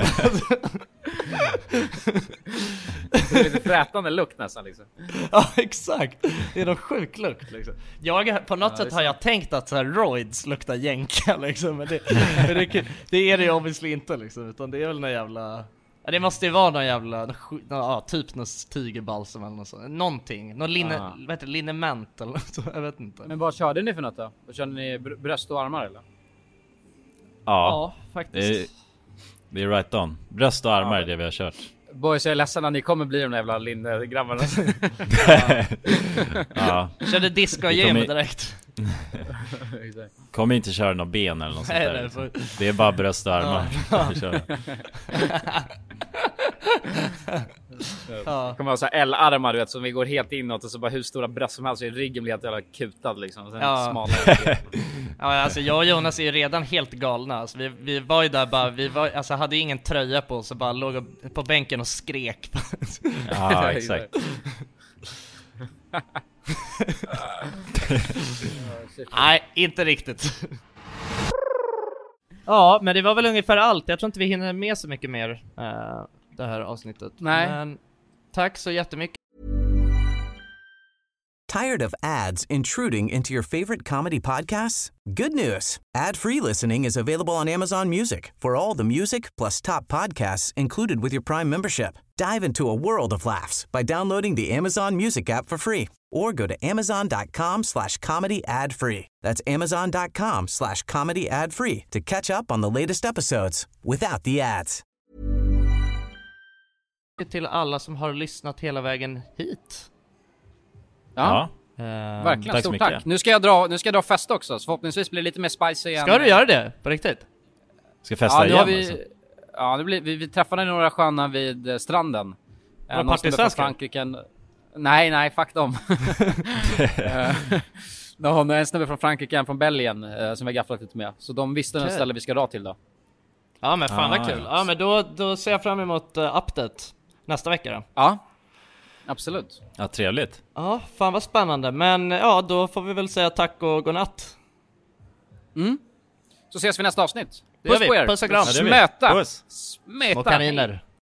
S1: Det är lite frätande lukt nästan liksom.
S3: Ja, exakt. Det är någon sjuk lukt liksom. Jag, på något ja, sätt har jag tänkt att så här roids luktar jänka liksom. Men det, men det, det är det ju obviously inte liksom. Utan det är väl någon jävla... Ja, det måste ju vara någon jävla, någon, ja, typ någon tigerbalsam eller något sånt. Någonting, någon linne, vad heter det, linnement eller något så, jag vet inte.
S1: Men vad körde ni för något då? Vad körde ni, bröst och armar eller?
S2: Ja,
S3: ja faktiskt.
S2: Det är, det är right on. Bröst och armar ja. Är det vi har kört.
S1: Boys, jag är ledsen att ni kommer bli de där jävla linnegrabbarna.
S2: Ja. Ja.
S3: Körde disco gym kommer... direkt.
S2: Kommer inte köra någon ben eller något sånt där. Nej, för... Det är bara bröst och armar. Ja.
S1: Ja. Kommer ha så här L-armar, du vet, som vi går helt inåt och så bara hur stora bröst som helst så är ryggen blir helt jävla kutad liksom. Sen
S3: ja.
S1: Smalare.
S3: Ja, alltså jag och Jonas är ju redan helt galna. Alltså, vi, vi var ju där bara, vi var, alltså hade ju ingen tröja på så bara låg på bänken och skrek.
S2: Ja, exakt.
S3: Nej, inte riktigt. Ja, men det var väl ungefär allt. Jag tror inte vi hinner med så mycket mer uh, det här avsnittet.
S1: Nej.
S3: Men tack så jättemycket.
S8: Tired of ads intruding into your favorite comedy podcasts? Good news. Ad-free listening is available on Amazon Music for all the music plus top podcasts included with your Prime membership. Dive into a world of laughs by downloading the Amazon Music app for free or go to amazon.com slash comedy ad free. That's amazon.com slash comedy ad free to catch up on the latest episodes without the ads.
S3: Till alla som har lyssnat hela vägen hit.
S1: Ja,
S3: uh,
S1: verkligen stort tack. Nu ska jag dra, nu ska jag dra fest också, så förhoppningsvis blir det lite mer spicy igen.
S3: Ska du göra det på riktigt?
S2: Ska festa
S1: ja, nu
S2: igen
S1: har vi,
S2: alltså.
S1: Ja, det blir, vi, vi träffade några sköna vid eh, stranden.
S3: Var det
S1: Någon snubbe från
S3: partisvenskar?
S1: Frankrike. Nej, nej, fuck dem. Någon, en snubbe från Frankrike, en från Belgien eh, som vi gafflat lite med. Så de visste okay. något ställe vi ska dra till då.
S3: Ja, men fan
S2: Ah,
S3: vad kul.
S2: yes.
S3: Ja, men då, då ser jag fram emot uh, update nästa vecka då.
S1: Ja, absolut.
S2: Ja, trevligt.
S3: Ja, fan vad spännande. Men ja, då får vi väl säga tack och godnatt.
S1: Mm. Så ses vi nästa avsnitt.
S3: Det gör
S1: Puss
S3: vi.
S1: på er.
S3: Puss och kram.
S2: Ja, det gör vi.
S1: Smöta.
S2: Puss.
S1: Smöta.
S3: Små kaniner.